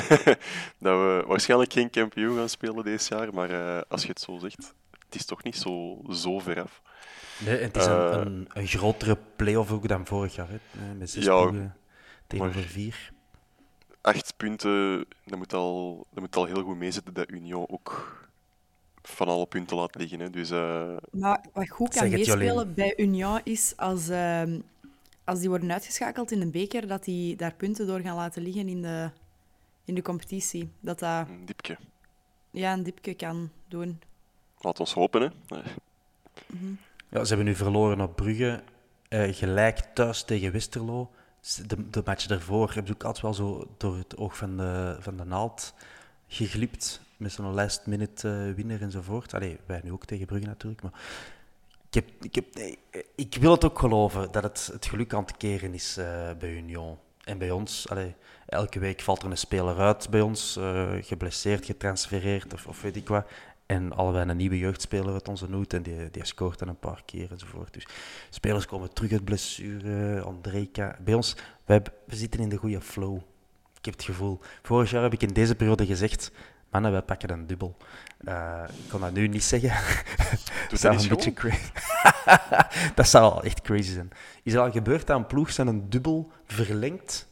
dat we waarschijnlijk geen kampioen gaan spelen dit jaar, maar uh, als je het zo zegt, het is toch niet zo, zo ver af. Nee, en het is uh, een, een, een grotere play-off ook dan vorig jaar, hè? Met zes ja, ploegen tegenover vier. Acht punten, dat moet al, dat moet al heel goed meezitten dat Union ook van alle punten laat liggen. Hè. Dus, uh... Maar wat goed kan meespelen bij Union is als, uh, als die worden uitgeschakeld in een beker, dat die daar punten door gaan laten liggen in de, in de competitie. Dat dat... Een dipje. Ja, een dipje kan doen. Laat ons hopen, hè. Nee. Mm-hmm. Ja, ze hebben nu verloren op Brugge, uh, gelijk thuis tegen Westerlo. De, de match daarvoor hebben ze ook altijd wel zo door het oog van de, van de naald geglipt. Met zo'n last-minute uh, winner enzovoort. Allee, wij nu ook tegen Brugge natuurlijk. Maar ik, heb, ik, heb, nee, ik wil het ook geloven dat het, het geluk aan het keren is uh, bij Union. En bij ons, allee, elke week valt er een speler uit bij ons. Uh, geblesseerd, getransfereerd of, of weet ik wat. En allebei een nieuwe jeugdspeler uit onze noot en die, die scoort dan een paar keer enzovoort. Dus spelers komen terug uit blessure, Andrejka. Bij ons, wij, we zitten in de goede flow. Ik heb het gevoel. Vorig jaar heb ik in deze periode gezegd, mannen, wij pakken een dubbel. Uh, ik kon dat nu niet zeggen. Doet dat dat een beetje crazy? Dat zou al echt crazy zijn. Is er al gebeurd dat een ploeg zijn een dubbel verlengt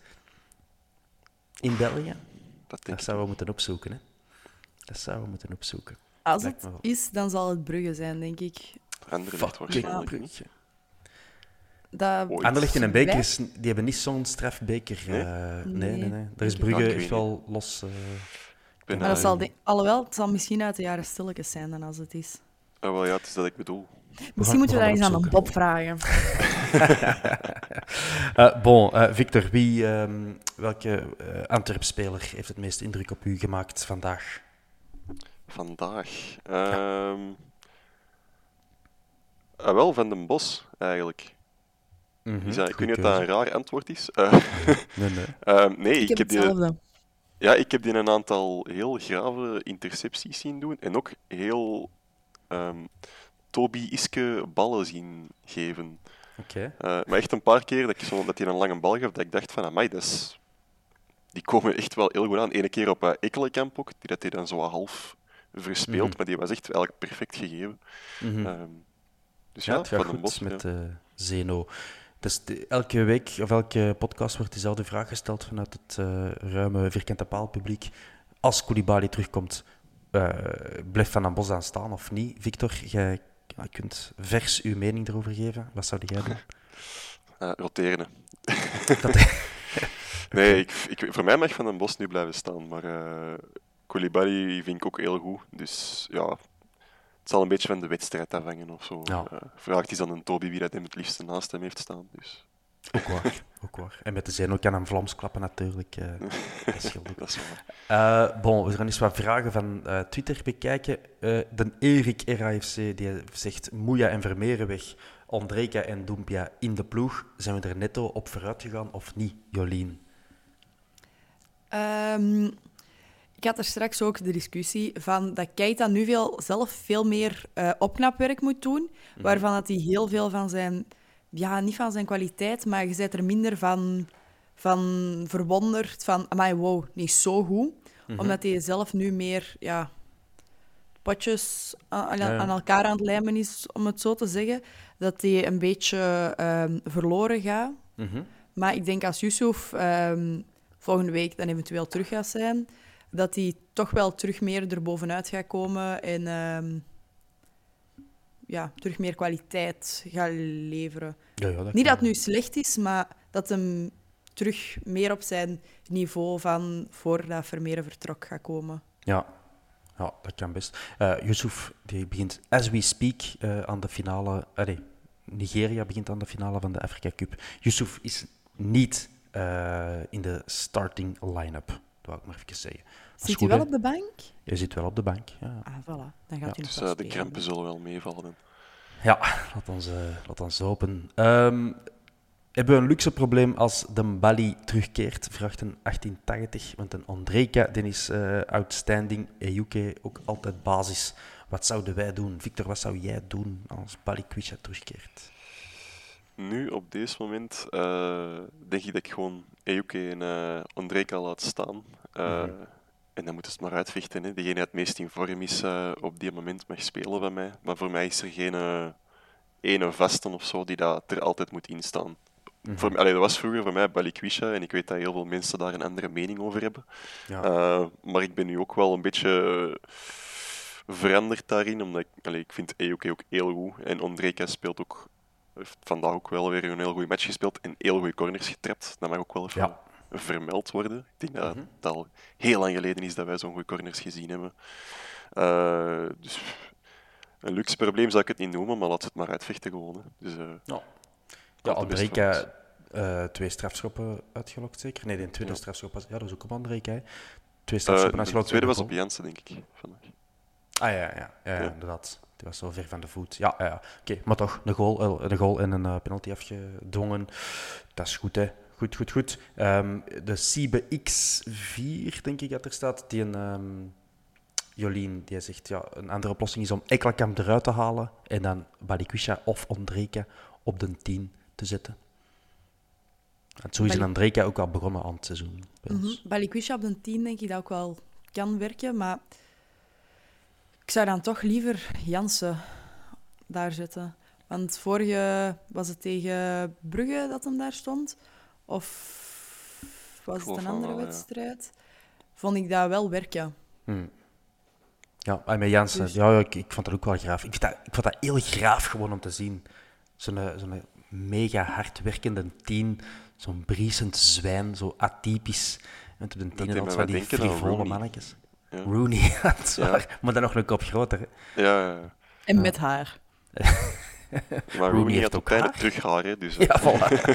in België? Dat, dat zouden we moeten opzoeken. Hè? Dat zouden we moeten opzoeken. Als het is, dan zal het Brugge zijn, denk ik. Anderlecht waarschijnlijk. Brugge. Dat... Anderlecht in een beker, is, die hebben niet zo'n strafbeker. Nee? Uh, nee, nee, nee, nee. Daar is Ja, Brugge ik echt wel los. Uh... Ik ben, maar dat uh, zal de... Alhoewel, het zal misschien uit de jaren stilletjes zijn dan als het is. Oh, wel, ja, het is dat ik bedoel. Misschien moeten we daar eens aan een Bob vragen. uh, bon, uh, Victor, wie, um, welke uh, Antwerp-speler heeft het meest indruk op u gemaakt vandaag? Vandaag? Ja. Um, ah, wel, Van den Bos, eigenlijk. Mm-hmm, is dat, ik weet niet of dat een raar antwoord is. Uh, nee, nee. uh, nee, ik, ik heb heb hetzelfde. Die, ja, ik heb die een aantal heel grave intercepties zien doen. En ook heel um, Toby-iske ballen zien geven. Okay. Uh, maar echt een paar keer dat, ik zo, dat hij een lange bal gaf, dat ik dacht van, amai, dat is... die komen echt wel heel goed aan. Ene keer op uh, Ekkelenkamp ook, die dat hij dan zo half verspeelt, mm-hmm. maar die was echt eigenlijk perfect gegeven. Mm-hmm. Um, dus ja, ja, het gaat Van den goed Bos, met ja. uh, Zeno. Dus de- elke week of elke podcast wordt dezelfde vraag gesteld vanuit het uh, ruime vierkante paalpubliek. Als Koulibaly terugkomt, uh, blijft Van den Bos dan staan of niet? Victor, jij ja, kunt vers uw mening erover geven. Wat zou jij doen? Uh, roteren. Dat... nee, ik, ik, voor mij mag Van den Bos nu blijven staan, maar uh, Koulibaly vind ik ook heel goed. Dus ja, het zal een beetje van de wedstrijd afhangen of zo. Ja. Uh, vraagt is aan een Toby wie dat hem het liefste naast hem heeft staan. Dus. Ook waar, ook waar. En met de zijn ook aan een Vlaams klappen natuurlijk. Uh, dat scheelt ook. Dat is waar. Uh, bon, we gaan eens wat vragen van uh, Twitter bekijken. Uh, de Erik R A F C die zegt Moeja en Vermeeren weg, Ondrejka en Doumbia in de ploeg. Zijn we er netto op vooruit gegaan of niet, Jolien? Um, ik had er straks ook de discussie van dat Keita nu veel, zelf veel meer uh, opknapwerk moet doen, waarvan dat hij heel veel van zijn... Ja, niet van zijn kwaliteit, maar je bent er minder van, van verwonderd. Van, amai, wow, niet zo goed. Mm-hmm. Omdat hij zelf nu meer ja, potjes aan, ja, ja. aan elkaar aan het lijmen is, om het zo te zeggen. Dat hij een beetje um, verloren gaat. Mm-hmm. Maar ik denk als Yusuf um, volgende week dan eventueel terug gaat zijn, dat hij toch wel terug meer erbovenuit gaat komen en... Um, ja, terug meer kwaliteit gaat leveren. Ja, ja, dat Niet kan. dat het nu slecht is, maar dat hem terug meer op zijn niveau van voordat Vermeeren vertrok gaat komen. Ja, ja dat kan best. Uh, Yusuf die begint as we speak uh, aan de finale... Uh, nee, Nigeria begint aan de finale van de Afrika Cup. Yusuf is niet uh, in de starting line-up. Dat wou ik maar even zeggen. Zit hij wel op de bank? Je zit wel op de bank, ja. Ah, voilà. Dan gaat ja, hij nog Dus wel uh, de krampen zullen wel meevallen. Ja, laat ons, uh, laat ons hopen. Um, hebben we een luxe probleem als Dembali terugkeert? Vraagt een achttien tachtig. Want een Ondrejka, die is uh, outstanding. Ejuke ook altijd basis. Wat zouden wij doen? Victor, wat zou jij doen als Balikwisha terugkeert? Nu, op deze moment, uh, denk ik dat ik gewoon Ejuke en uh, Ondrejka laat staan. Uh, mm-hmm. En dan moeten ze het maar uitvechten. Hè. Degene die het meest in vorm is uh, op dit moment mag spelen van mij. Maar voor mij is er geen uh, ene vaste of zo die dat er altijd moet instaan. Mm-hmm. Voor, allee, dat was vroeger voor mij Balikwisha en ik weet dat heel veel mensen daar een andere mening over hebben. Ja. Uh, maar ik ben nu ook wel een beetje uh, veranderd daarin, omdat ik, allee, ik vind Ejuke ook heel goed. En Ondrejka speelt ook, heeft vandaag ook wel weer een heel goede match gespeeld en heel goede corners getrapt. Dat mag ook wel even... Ja. vermeld worden. Ik denk dat mm-hmm. het al heel lang geleden is dat wij zo'n goede corners gezien hebben. Uh, dus een luxe probleem zou ik het niet noemen, maar laat het maar uitvechten gewoon. Hè. Dus, uh, ja, ja Ondrejka uh, twee strafschoppen uitgelokt zeker? Nee, de tweede ja. strafschop was... Ja, dat was ook op Ondrejka. Hè. Twee strafschoppen uh, uitgelokt. De tweede was op Jansen, denk ik. Vandaag. Ah ja, ja, ja, ja, ja, inderdaad. Die was zo ver van de voet. Ja, ja, ja. Oké, okay, maar toch, een goal, een goal en een uh, penalty afgedwongen. Dat is goed, hè. Goed, goed, goed. Um, de Siebe X vier, denk ik dat er staat, die een um, Jolien, die zegt, ja, een andere oplossing is om Ekkelkamp eruit te halen en dan Balikwisha of Ondrejka op de tien te zetten. En zo is Balik... Ondrejka ook al begonnen aan het seizoen. Mm-hmm. Balikwisha op de tien denk ik dat ook wel kan werken, maar ik zou dan toch liever Jansen daar zetten. Want vorige was het tegen Brugge dat hem daar stond. Of was het een andere wel, wedstrijd? Ja. Vond ik dat wel werken. Hmm. Ja, en met Jansen, dus... ja, ik, ik vond dat ook wel graaf. Ik vond dat, ik vond dat heel graaf gewoon om te zien. Zo'n, zo'n mega hardwerkende tien, zo'n briesend zwijn, zo atypisch. En op de tien en dan van die frivole mannetjes. Ja. Rooney, ja, dat is waar. Ja. Maar dan nog een kop groter. Hè. Ja, ja. En met haar. Maar Rooney, Rooney heeft ook bijna terug haar, hè, dus... Ja, voilà.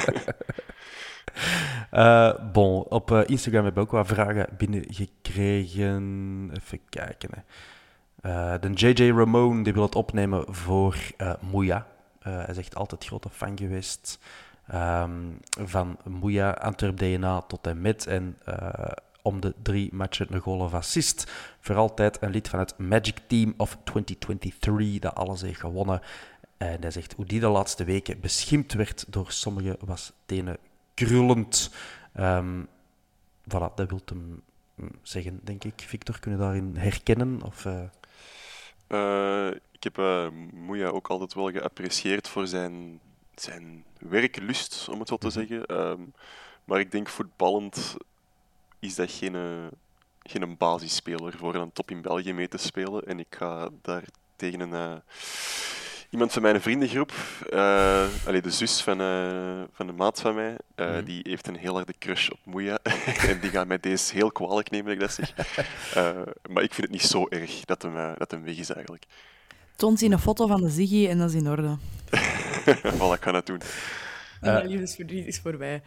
uh, bon, op uh, Instagram hebben we ook wat vragen binnengekregen. Even kijken. Hè. Uh, de J J Ramone die wil het opnemen voor uh, Moeja. Uh, hij is echt altijd grote fan geweest um, van Moeja, Antwerp D N A tot en met. En uh, om de drie matchen een goal of assist. Voor altijd een lid van het Magic Team of twintig drieëntwintig dat alles heeft gewonnen. En hij zegt hoe die de laatste weken beschimpt werd door sommigen was tenen krullend. Um, voilà, dat wil hem zeggen, denk ik. Victor, kun je daarin herkennen? Of, uh... Uh, ik heb uh, Moeja ook altijd wel geapprecieerd voor zijn zijn werklust, om het zo te zeggen. Um, maar ik denk voetballend is dat geen, uh, geen basisspeler voor een top in België mee te spelen. En ik ga daar tegen een, uh, iemand van mijn vriendengroep, uh, allee, de zus van, uh, van een maat van mij, uh, mm-hmm. die heeft een heel harde crush op Moeja. En die gaat mij deze heel kwalijk nemen, dat ik dat zeg. Uh, maar ik vind het niet zo erg dat hem, uh, dat hem weg is eigenlijk. Toont hij een foto van de Ziggy en dat is in orde. Voilà, ik kan het doen. En mijn uh, liefdesverdriet is voorbij.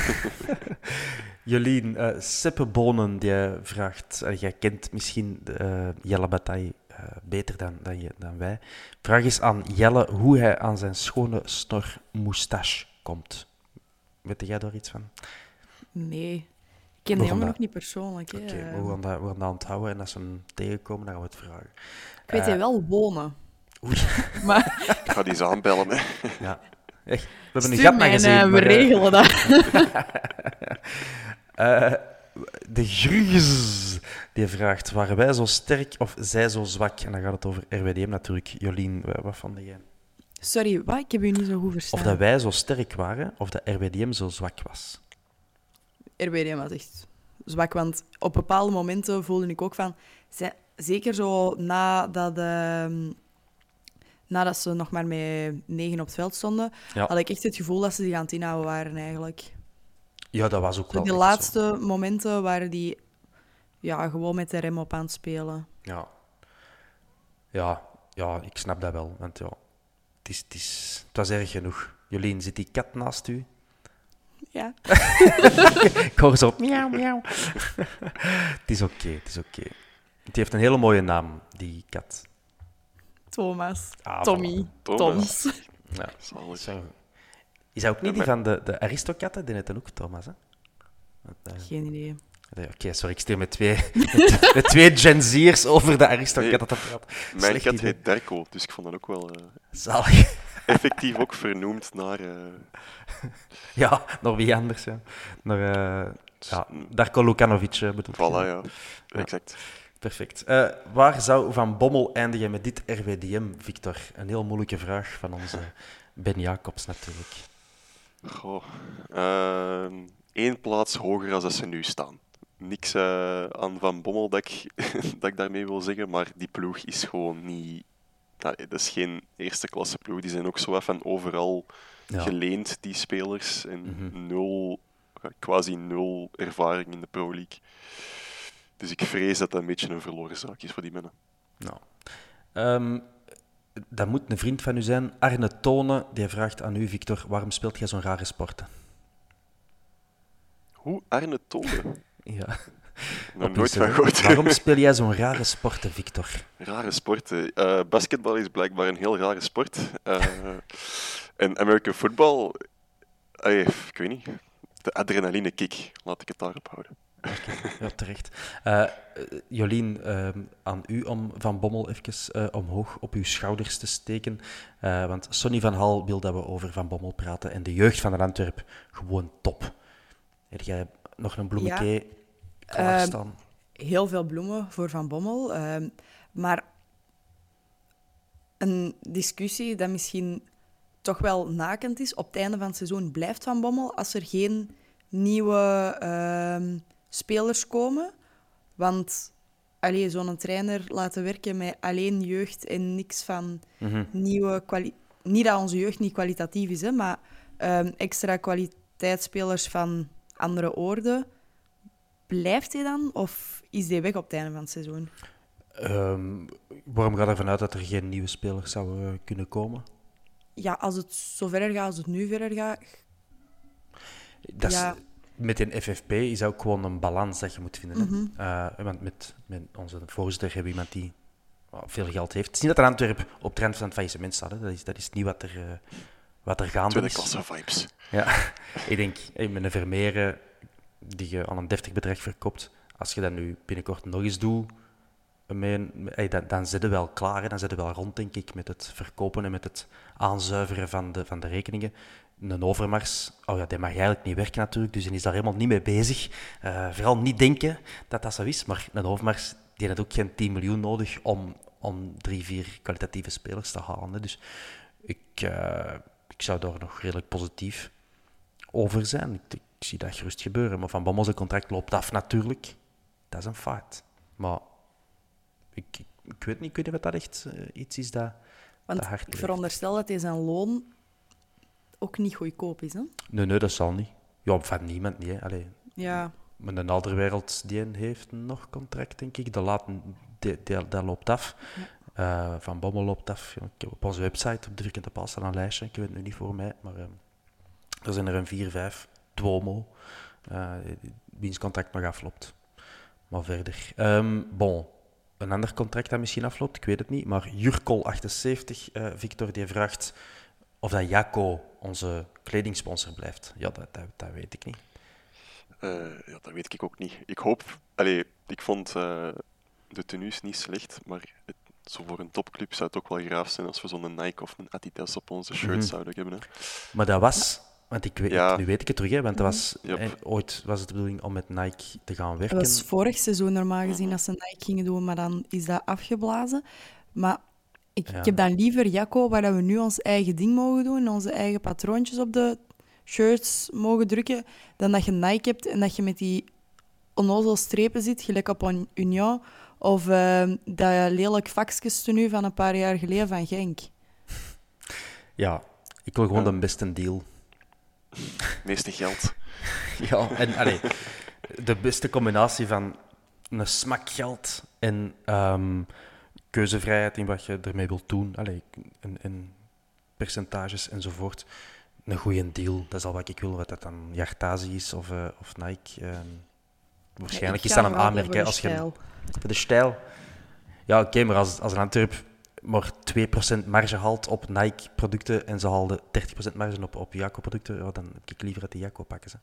Jolien, uh, Seppe Bonen die vraagt, uh, jij kent misschien uh, Jelle Bataille uh, beter dan, dan, je, dan wij. Vraag eens aan Jelle hoe hij aan zijn schone snor moustache komt. Weet jij daar iets van? Nee, ik ken de jongen nog niet persoonlijk. Oké, okay, uh, we gaan dat, we gaan dat onthouden en als we hem tegenkomen, dan gaan we het vragen. Ik weet uh, hij wel wonen. Oei. Maar... Ik ga die eens aanbellen. Hè. Ja. Echt, we hebben Stuur een gat naar mijn, gezien. Uh, we regelen dat. uh, de Gruges die vraagt, waren wij zo sterk of zij zo zwak? En dan gaat het over R W D M natuurlijk. Jolien, wat vond jij? Sorry, wat? Ik heb u niet zo goed verstaan. Of dat wij zo sterk waren, of dat R W D M zo zwak was. R W D M was echt zwak, want op bepaalde momenten voelde ik ook van... Zeker zo nadat... Uh, Nadat ze nog maar met negen op het veld stonden, ja. had ik echt het gevoel dat ze zich aan het inhouden waren, eigenlijk. Ja, dat was ook wel. De laatste zo. momenten waren die ja, gewoon met de rem op aan het spelen. Ja. Ja, ja ik snap dat wel. Want ja, het, is, het, is, het was erg genoeg. Jolien, zit die kat naast u? Ja. Ik hoor zo miauw, miauw. Het is oké, okay, het is oké. Okay. Het heeft een hele mooie naam, die kat. Thomas, ah, Tommy, Thomas. Toms. Ja, zo. Is hij ook niet die van de, de Aristokatten? Die heet ook Thomas, hè? Uh, Geen idee. Oké, okay, sorry, ik stuur met twee, met, met twee Gen Z'ers over de Aristokatten te praten. Mijn Slecht kat idee. heet Derko, dus ik vond dat ook wel... Uh, Zalig. Effectief ook vernoemd naar... Uh... Ja, naar wie anders, ja. Naar uh, ja, Darko Lukanovic, bedoel ik. Voilà, ja. Exact. Perfect. Uh, waar zou Van Bommel eindigen met dit R W D M, Victor? Een heel moeilijke vraag van onze Ben Jacobs natuurlijk. Goh. Uh, Eén plaats hoger dan dat ze nu staan. Niks uh, aan Van Bommel dat ik, dat ik daarmee wil zeggen, maar die ploeg is gewoon niet... Nou, dat is geen eerste klasse ploeg. Die zijn ook zo van overal ja. geleend, die spelers. En mm-hmm. nul, quasi nul ervaring in de Pro League. Dus ik vrees dat dat een beetje een verloren zaak is voor die mannen. Nou, um, dat moet een vriend van u zijn. Arne Tone, die vraagt aan u, Victor, waarom speelt jij zo'n rare sporten? Hoe? Arne Tone? Ja. Nog nooit van gehoord. Waarom speel jij zo'n rare sporten, Victor? Rare sporten? Uh, basketbal is blijkbaar een heel rare sport. Uh, en American football... Uh, ik weet niet. De adrenaline kick. Laat ik het daarop houden. Okay, ja, terecht. Uh, Jolien, uh, aan u om Van Bommel even uh, omhoog op uw schouders te steken. Uh, want Sonny van Hal wil dat we over Van Bommel praten. En de jeugd van de Antwerp, gewoon top. Heb jij nog een bloemetje ja. klaarstaan? Uh, heel veel bloemen voor Van Bommel. Uh, maar een discussie dat misschien toch wel nakend is. Op het einde van het seizoen blijft Van Bommel als er geen nieuwe... Uh, spelers komen, want allee, zo'n trainer laten werken met alleen jeugd en niks van mm-hmm. nieuwe kwaliteit. Niet dat onze jeugd niet kwalitatief is, hè, maar um, extra kwaliteitsspelers van andere orde. Blijft hij dan of is hij weg op het einde van het seizoen? Um, waarom gaat er vanuit dat er geen nieuwe spelers zouden kunnen komen? Ja, als het zo verder gaat als het nu verder gaat. Dat is... ja. Met een F F P is ook gewoon een balans dat je moet vinden. Mm-hmm. Uh, want met, met onze voorzitter hebben we iemand die well, veel geld heeft. Het is niet dat Antwerpen op het rand van het faillissement staat. Hè. Dat, is, dat is niet wat er, uh, wat er gaande Tweede is. klasse vibes. Ja, ik denk, hey, met een Vermeeren die je aan een deftig bedrag verkoopt, als je dat nu binnenkort nog eens doet, met, hey, dan, dan zit je wel klaar. Hè. Dan zit je wel rond, denk ik, met het verkopen en met het aanzuiveren van de, van de rekeningen. Een Overmars, oh ja, die mag eigenlijk niet werken natuurlijk, dus die is daar helemaal niet mee bezig. Uh, vooral niet denken dat dat zo is, maar een Overmars die heeft ook geen tien miljoen nodig om, om drie, vier kwalitatieve spelers te halen. Hè. Dus ik, uh, ik ik zou daar nog redelijk positief over zijn. Ik, ik zie dat gerust gebeuren. Maar Van Bommel zijn contract loopt af natuurlijk. Dat is een feit. Maar ik, ik, ik weet niet, ik weet niet of dat echt uh, iets is dat, Want dat hard ik ligt. veronderstel dat hij zijn loon ook niet goedkoop is, hè? Nee, nee, dat zal niet. Ja, van niemand niet. Hè. Allee, Ja. maar de Alderweireld die heeft nog contract, denk ik. De laat, die, die, dat loopt af. Uh, Van Bommel loopt af. Ik heb op onze website, op de Vierkante Paal, staan een lijstje. Ik weet het nu niet voor mij, maar uh, er zijn er een vier, vijf. Duomo, uh, wiens contract nog afloopt. Maar verder. Um, bon, een ander contract dat misschien afloopt, ik weet het niet. Maar Jurkol achtenzeventig, uh, Victor, die vraagt of dat Jacco onze kledingsponsor blijft. Ja, dat, dat, dat weet ik niet. Uh, ja, dat weet ik ook niet. Ik hoop... Allee, ik vond uh, de tenues niet slecht, maar het, zo voor een topclub zou het ook wel graaf zijn als we zo'n Nike of een Adidas op onze shirt mm-hmm. zouden hebben. Hè. Maar dat was... Want ik weet, ja. nu weet ik het terug, hè, want dat was, yep. eh, ooit was het de bedoeling om met Nike te gaan werken. Dat was vorig seizoen normaal gezien dat ze Nike gingen doen, maar dan is dat afgeblazen. Maar ik, ja. ik heb dan liever Jacco, waar we nu ons eigen ding mogen doen, onze eigen patroontjes op de shirts mogen drukken, dan dat je Nike hebt en dat je met die onnozel strepen zit, gelijk op een Union, of uh, dat lelijk vakskestenu van een paar jaar geleden van Genk. Ja, ik wil gewoon ja. de beste deal. Meeste geld. Ja, en allee, de beste combinatie van een smak geld en um, keuzevrijheid in wat je ermee wilt doen, allee, en, en percentages enzovoort. Een goede deal, dat is al wat ik wil, wat dat dan Yartazi is of, uh, of Nike. Um, waarschijnlijk ja, is dat een aanmerking als je... Voor de stijl. Ja, oké, okay, maar als, als een Antwerp maar twee procent marge haalt op Nike-producten en ze haalden dertig procent marge op, op Jacco-producten, ja, dan heb ik liever dat die Jacco pakken. Ze.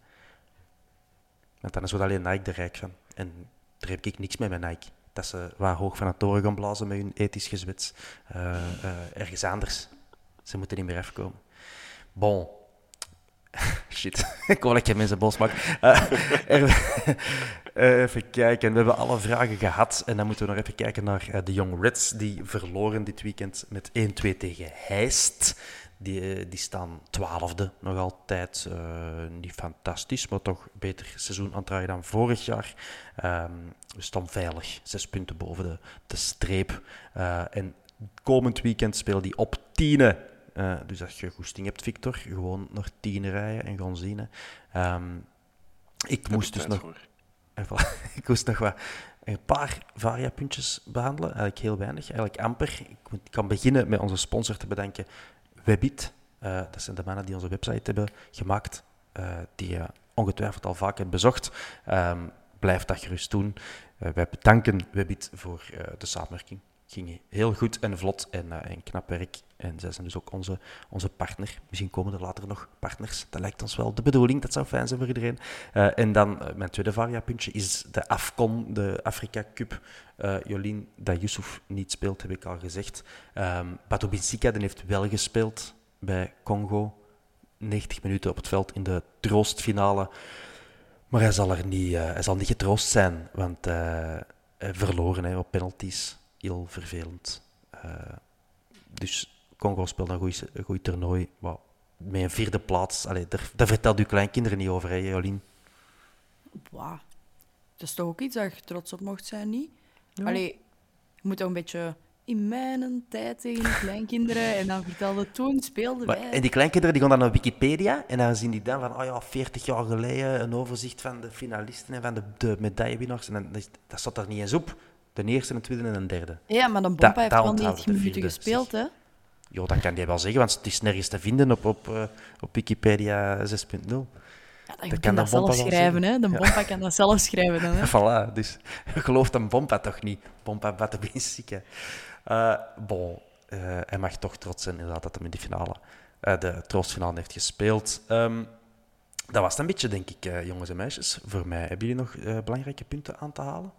Want dan is het alleen Nike er rijk van. En daar heb ik niks mee met Nike. Dat ze waar hoog van het toren gaan blazen met hun ethisch gezwets. Uh, uh, ergens anders. Ze moeten niet meer afkomen. Bon. Shit. Ik hoor dat je mensen boos maak. Uh, uh, even kijken. We hebben alle vragen gehad. En dan moeten we nog even kijken naar uh, de Young Reds. Die verloren dit weekend met één twee tegen Heist. Die, uh, die staan twaalfde nog altijd. Uh, niet fantastisch, maar toch beter seizoen aan het draaien dan vorig jaar. Um, we staan veilig. Zes punten boven de, de streep. Uh, en komend weekend speelt die op tienen. Uh, dus als je goesting hebt, Victor, gewoon nog tien rijden en gaan zien. Um, ik moest dus nog... ik moest nog wat, een paar variapuntjes behandelen. Eigenlijk heel weinig, eigenlijk amper. Ik, moet, ik kan beginnen met onze sponsor te bedanken, Webbit. Uh, dat zijn de mannen die onze website hebben gemaakt, uh, die je uh, ongetwijfeld al vaak hebt bezocht. Um, blijf dat gerust doen. Uh, wij bedanken Webbit voor uh, de samenwerking. Ging heel goed en vlot en, uh, en knap werk. En zij zijn dus ook onze, onze partner. Misschien komen er later nog partners. Dat lijkt ons wel de bedoeling. Dat zou fijn zijn voor iedereen. Uh, en dan uh, mijn tweede variapuntje is de AFCON, de Afrika Cup. Uh, Jolien, dat Yusuf niet speelt, heb ik al gezegd. Um, Batu Binsika heeft wel gespeeld bij Congo. negentig minuten op het veld in de troostfinale. Maar hij zal, er niet, uh, hij zal niet getroost zijn, want uh, hij verloren hè, op penalties. Heel vervelend. Uh, dus Congo speelt een goed, een goed toernooi. Wow. Met een vierde plaats. Allee, daar, daar vertelt uw kleinkinderen niet over, hè, Jolien? Wauw. Dat is toch ook iets waar je trots op mocht zijn, niet? Ja. Allee, je moet toch een beetje... In mijn tijd tegen de kleinkinderen. En dan vertelde toen, speelden maar, wij... En die kleinkinderen die gaan dan naar Wikipedia. En dan zien die dan van, oh ja, veertig jaar geleden een overzicht van de finalisten en van de, de medaillewinnaars. En dan, dat, dat staat er niet eens op. De eerste, een tweede en een derde. Ja, maar dan Bompa da, heeft wel negentig minuten gespeeld, hè? Ja, dat kan hij wel zeggen, want het is nergens te vinden op, op, uh, op Wikipedia zes punt nul. Ja, dan dat kan dat zelf schrijven, hè? De Bompa ja. kan dat zelf schrijven dan, hè? Voilà, dus je gelooft een Bompa toch niet? Bompa Batu Binsika. Uh, bon, uh, hij mag toch trots zijn inderdaad dat hij in de finale, uh, de troostfinale heeft gespeeld. Um, dat was het een beetje, denk ik, uh, jongens en meisjes. Voor mij, hebben jullie nog uh, belangrijke punten aan te halen?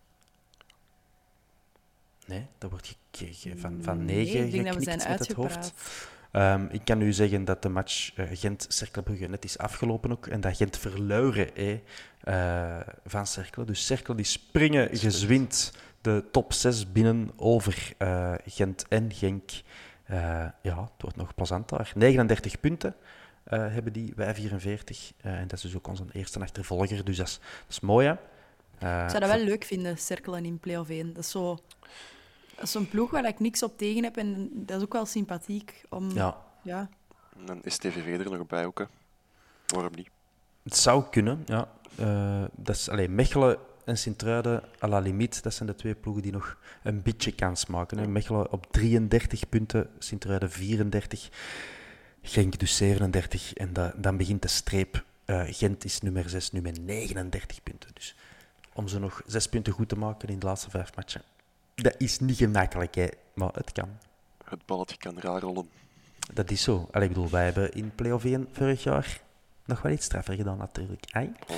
Nee, dat wordt ge- ge- van, van negen nee, ik denk dat we zijn met het hoofd. Um, ik kan u zeggen dat de match uh, Gent-Cercle Brugge net is afgelopen ook. En dat Gent verluiren eh, uh, van Cercle. Dus Cercle die springen gezwind de top zes binnen over uh, Gent en Genk. Uh, ja, het wordt nog plezant daar. negenendertig punten uh, hebben die, wij vierenveertig. Uh, en dat is dus ook onze eerste achtervolger, dus dat is, dat is mooi, hè. Uh, ik zou dat wel leuk vinden, cirkelen in play-off één. Dat is zo... Dat is zo'n ploeg waar ik niks op tegen heb en dat is ook wel sympathiek. Om, ja. ja. En dan is T V V er nog bij ook, hè. Waarom niet? Het zou kunnen, ja. Uh, dat is, allee, Mechelen en Sint-Truiden à la limiet, dat zijn de twee ploegen die nog een beetje kans maken. Hè. Mechelen op drieëndertig punten, Sint-Truiden vierendertig, Genk dus zevenendertig en da, dan begint de streep. Uh, Gent is nummer zes, nu met negenendertig punten. Dus om ze nog zes punten goed te maken in de laatste vijf matchen. Dat is niet gemakkelijk, hè, maar het kan. Het balletje kan raar rollen. Dat is zo. Allee, ik bedoel, wij hebben in play-off één vorig jaar nog wel iets straffer gedaan, natuurlijk. Hey? Oh.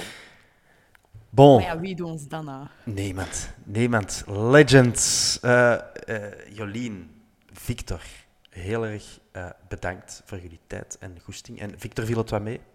Bon. Maar ja, wie doet ons dan na? Niemand. Niemand. Legends. Uh, uh, Jolien, Victor, heel erg uh, bedankt voor jullie tijd en goesting. En Victor, viel het wat mee?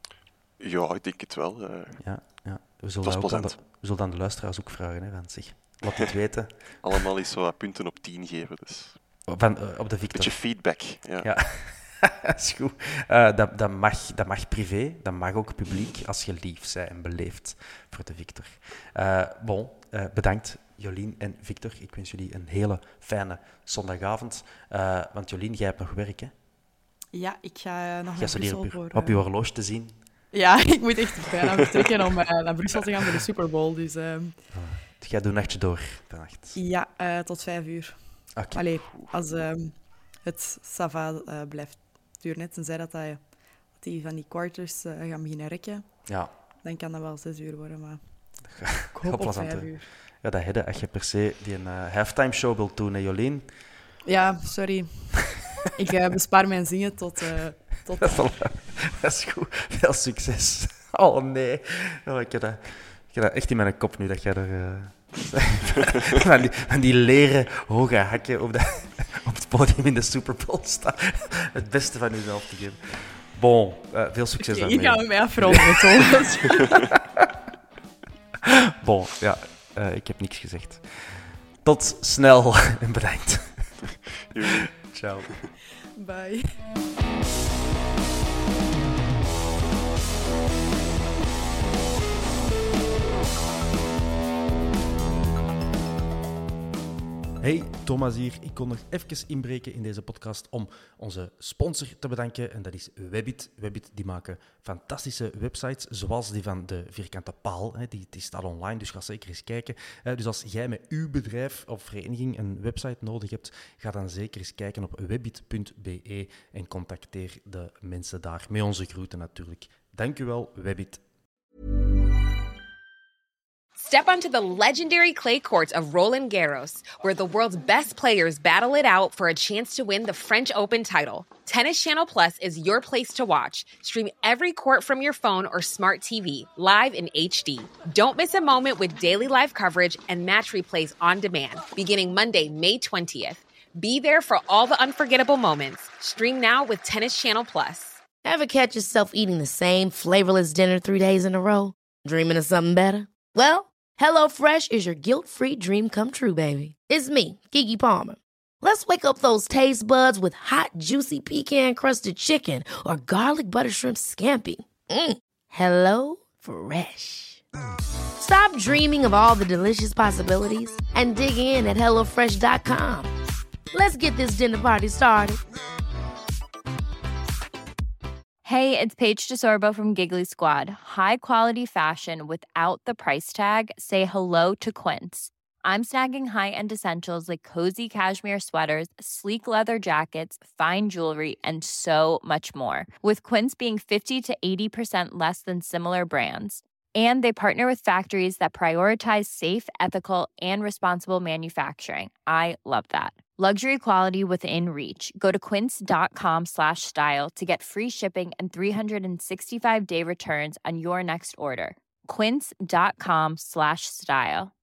Ja, ik denk het wel. Uh... Ja, ja. We zullen ook aan de, we zullen aan de luisteraars ook vragen, hè, van zich. Laat het weten. Allemaal eens zo wat punten op tien geven. Dus. Van, uh, op de Victor. Beetje feedback. Ja, ja. Dat is goed. Uh, dat, dat, mag, dat mag privé, dat mag ook publiek, als je lief bent en beleefd voor de Victor. Uh, bon, uh, bedankt Jolien en Victor. Ik wens jullie een hele fijne zondagavond. Uh, want Jolien, jij hebt nog werk, hè? Ja, ik ga nog naar Brussel op, voor... Uh... op je horloge te zien. Ja, ik moet echt bijna vertrekken om uh, naar Brussel te gaan voor de Super Bowl. Dus, uh... uh, jij doet een nachtje door vannacht? Ja, uh, tot vijf uur. Okay. Allee, als uh, het Sava uh, blijft duren, net, tenzij dat, hij, dat die van die quarters uh, gaan beginnen rekken, ja. dan kan dat wel zes uur worden, maar ga, ik hoop op vijf uur. Ja, dat heb als je per se die een uh, halftime show wilt doen, hè, Jolien? Ja, sorry. ik uh, bespaar mijn zingen tot... Uh, tot dat, is al, dat is goed. Veel succes. Oh nee. Oh, ik, heb dat, ik heb dat echt in mijn kop nu, dat jij er... Uh... van, die, van die leren hoge hakken op, de, op het podium in de Super Bowl staan. Het beste van jezelf te geven. Bon, uh, veel succes okay, daarmee. Hier gaan we mij afronden, Thomas. Bon, ja, uh, ik heb niks gezegd. Tot snel en bedankt. Ciao. Bye. Hey, Thomas hier. Ik kon nog even inbreken in deze podcast om onze sponsor te bedanken. En dat is Webbit. Webbit die maken fantastische websites, zoals die van de Vierkante Paal. Die, die staat online, dus ga zeker eens kijken. Dus als jij met uw bedrijf of vereniging een website nodig hebt, ga dan zeker eens kijken op webbit punt be en contacteer de mensen daar. Met onze groeten natuurlijk. Dank u wel, Webbit. Step onto the legendary clay courts of Roland Garros, where the world's best players battle it out for a chance to win the French Open title. Tennis Channel Plus is your place to watch. Stream every court from your phone or smart T V, live in H D. Don't miss a moment with daily live coverage and match replays on demand, beginning Monday, May twentieth. Be there for all the unforgettable moments. Stream now with Tennis Channel Plus. Ever catch yourself eating the same flavorless dinner three days in a row? Dreaming of something better? Well, HelloFresh is your guilt-free dream come true, baby. It's me, Keke Palmer. Let's wake up those taste buds with hot, juicy pecan-crusted chicken or garlic butter shrimp scampi. Mm. Hello Fresh. Stop dreaming of all the delicious possibilities and dig in at hello fresh dot com. Let's get this dinner party started. Hey, it's Paige DeSorbo from Giggly Squad. High quality fashion without the price tag. Say hello to Quince. I'm snagging high-end essentials like cozy cashmere sweaters, sleek leather jackets, fine jewelry, and so much more. With Quince being fifty to eighty percent less than similar brands. And they partner with factories that prioritize safe, ethical, and responsible manufacturing. I love that. Luxury quality within reach. Go to quince.com slash style to get free shipping and three sixty-five day returns on your next order. Quince.com slash style.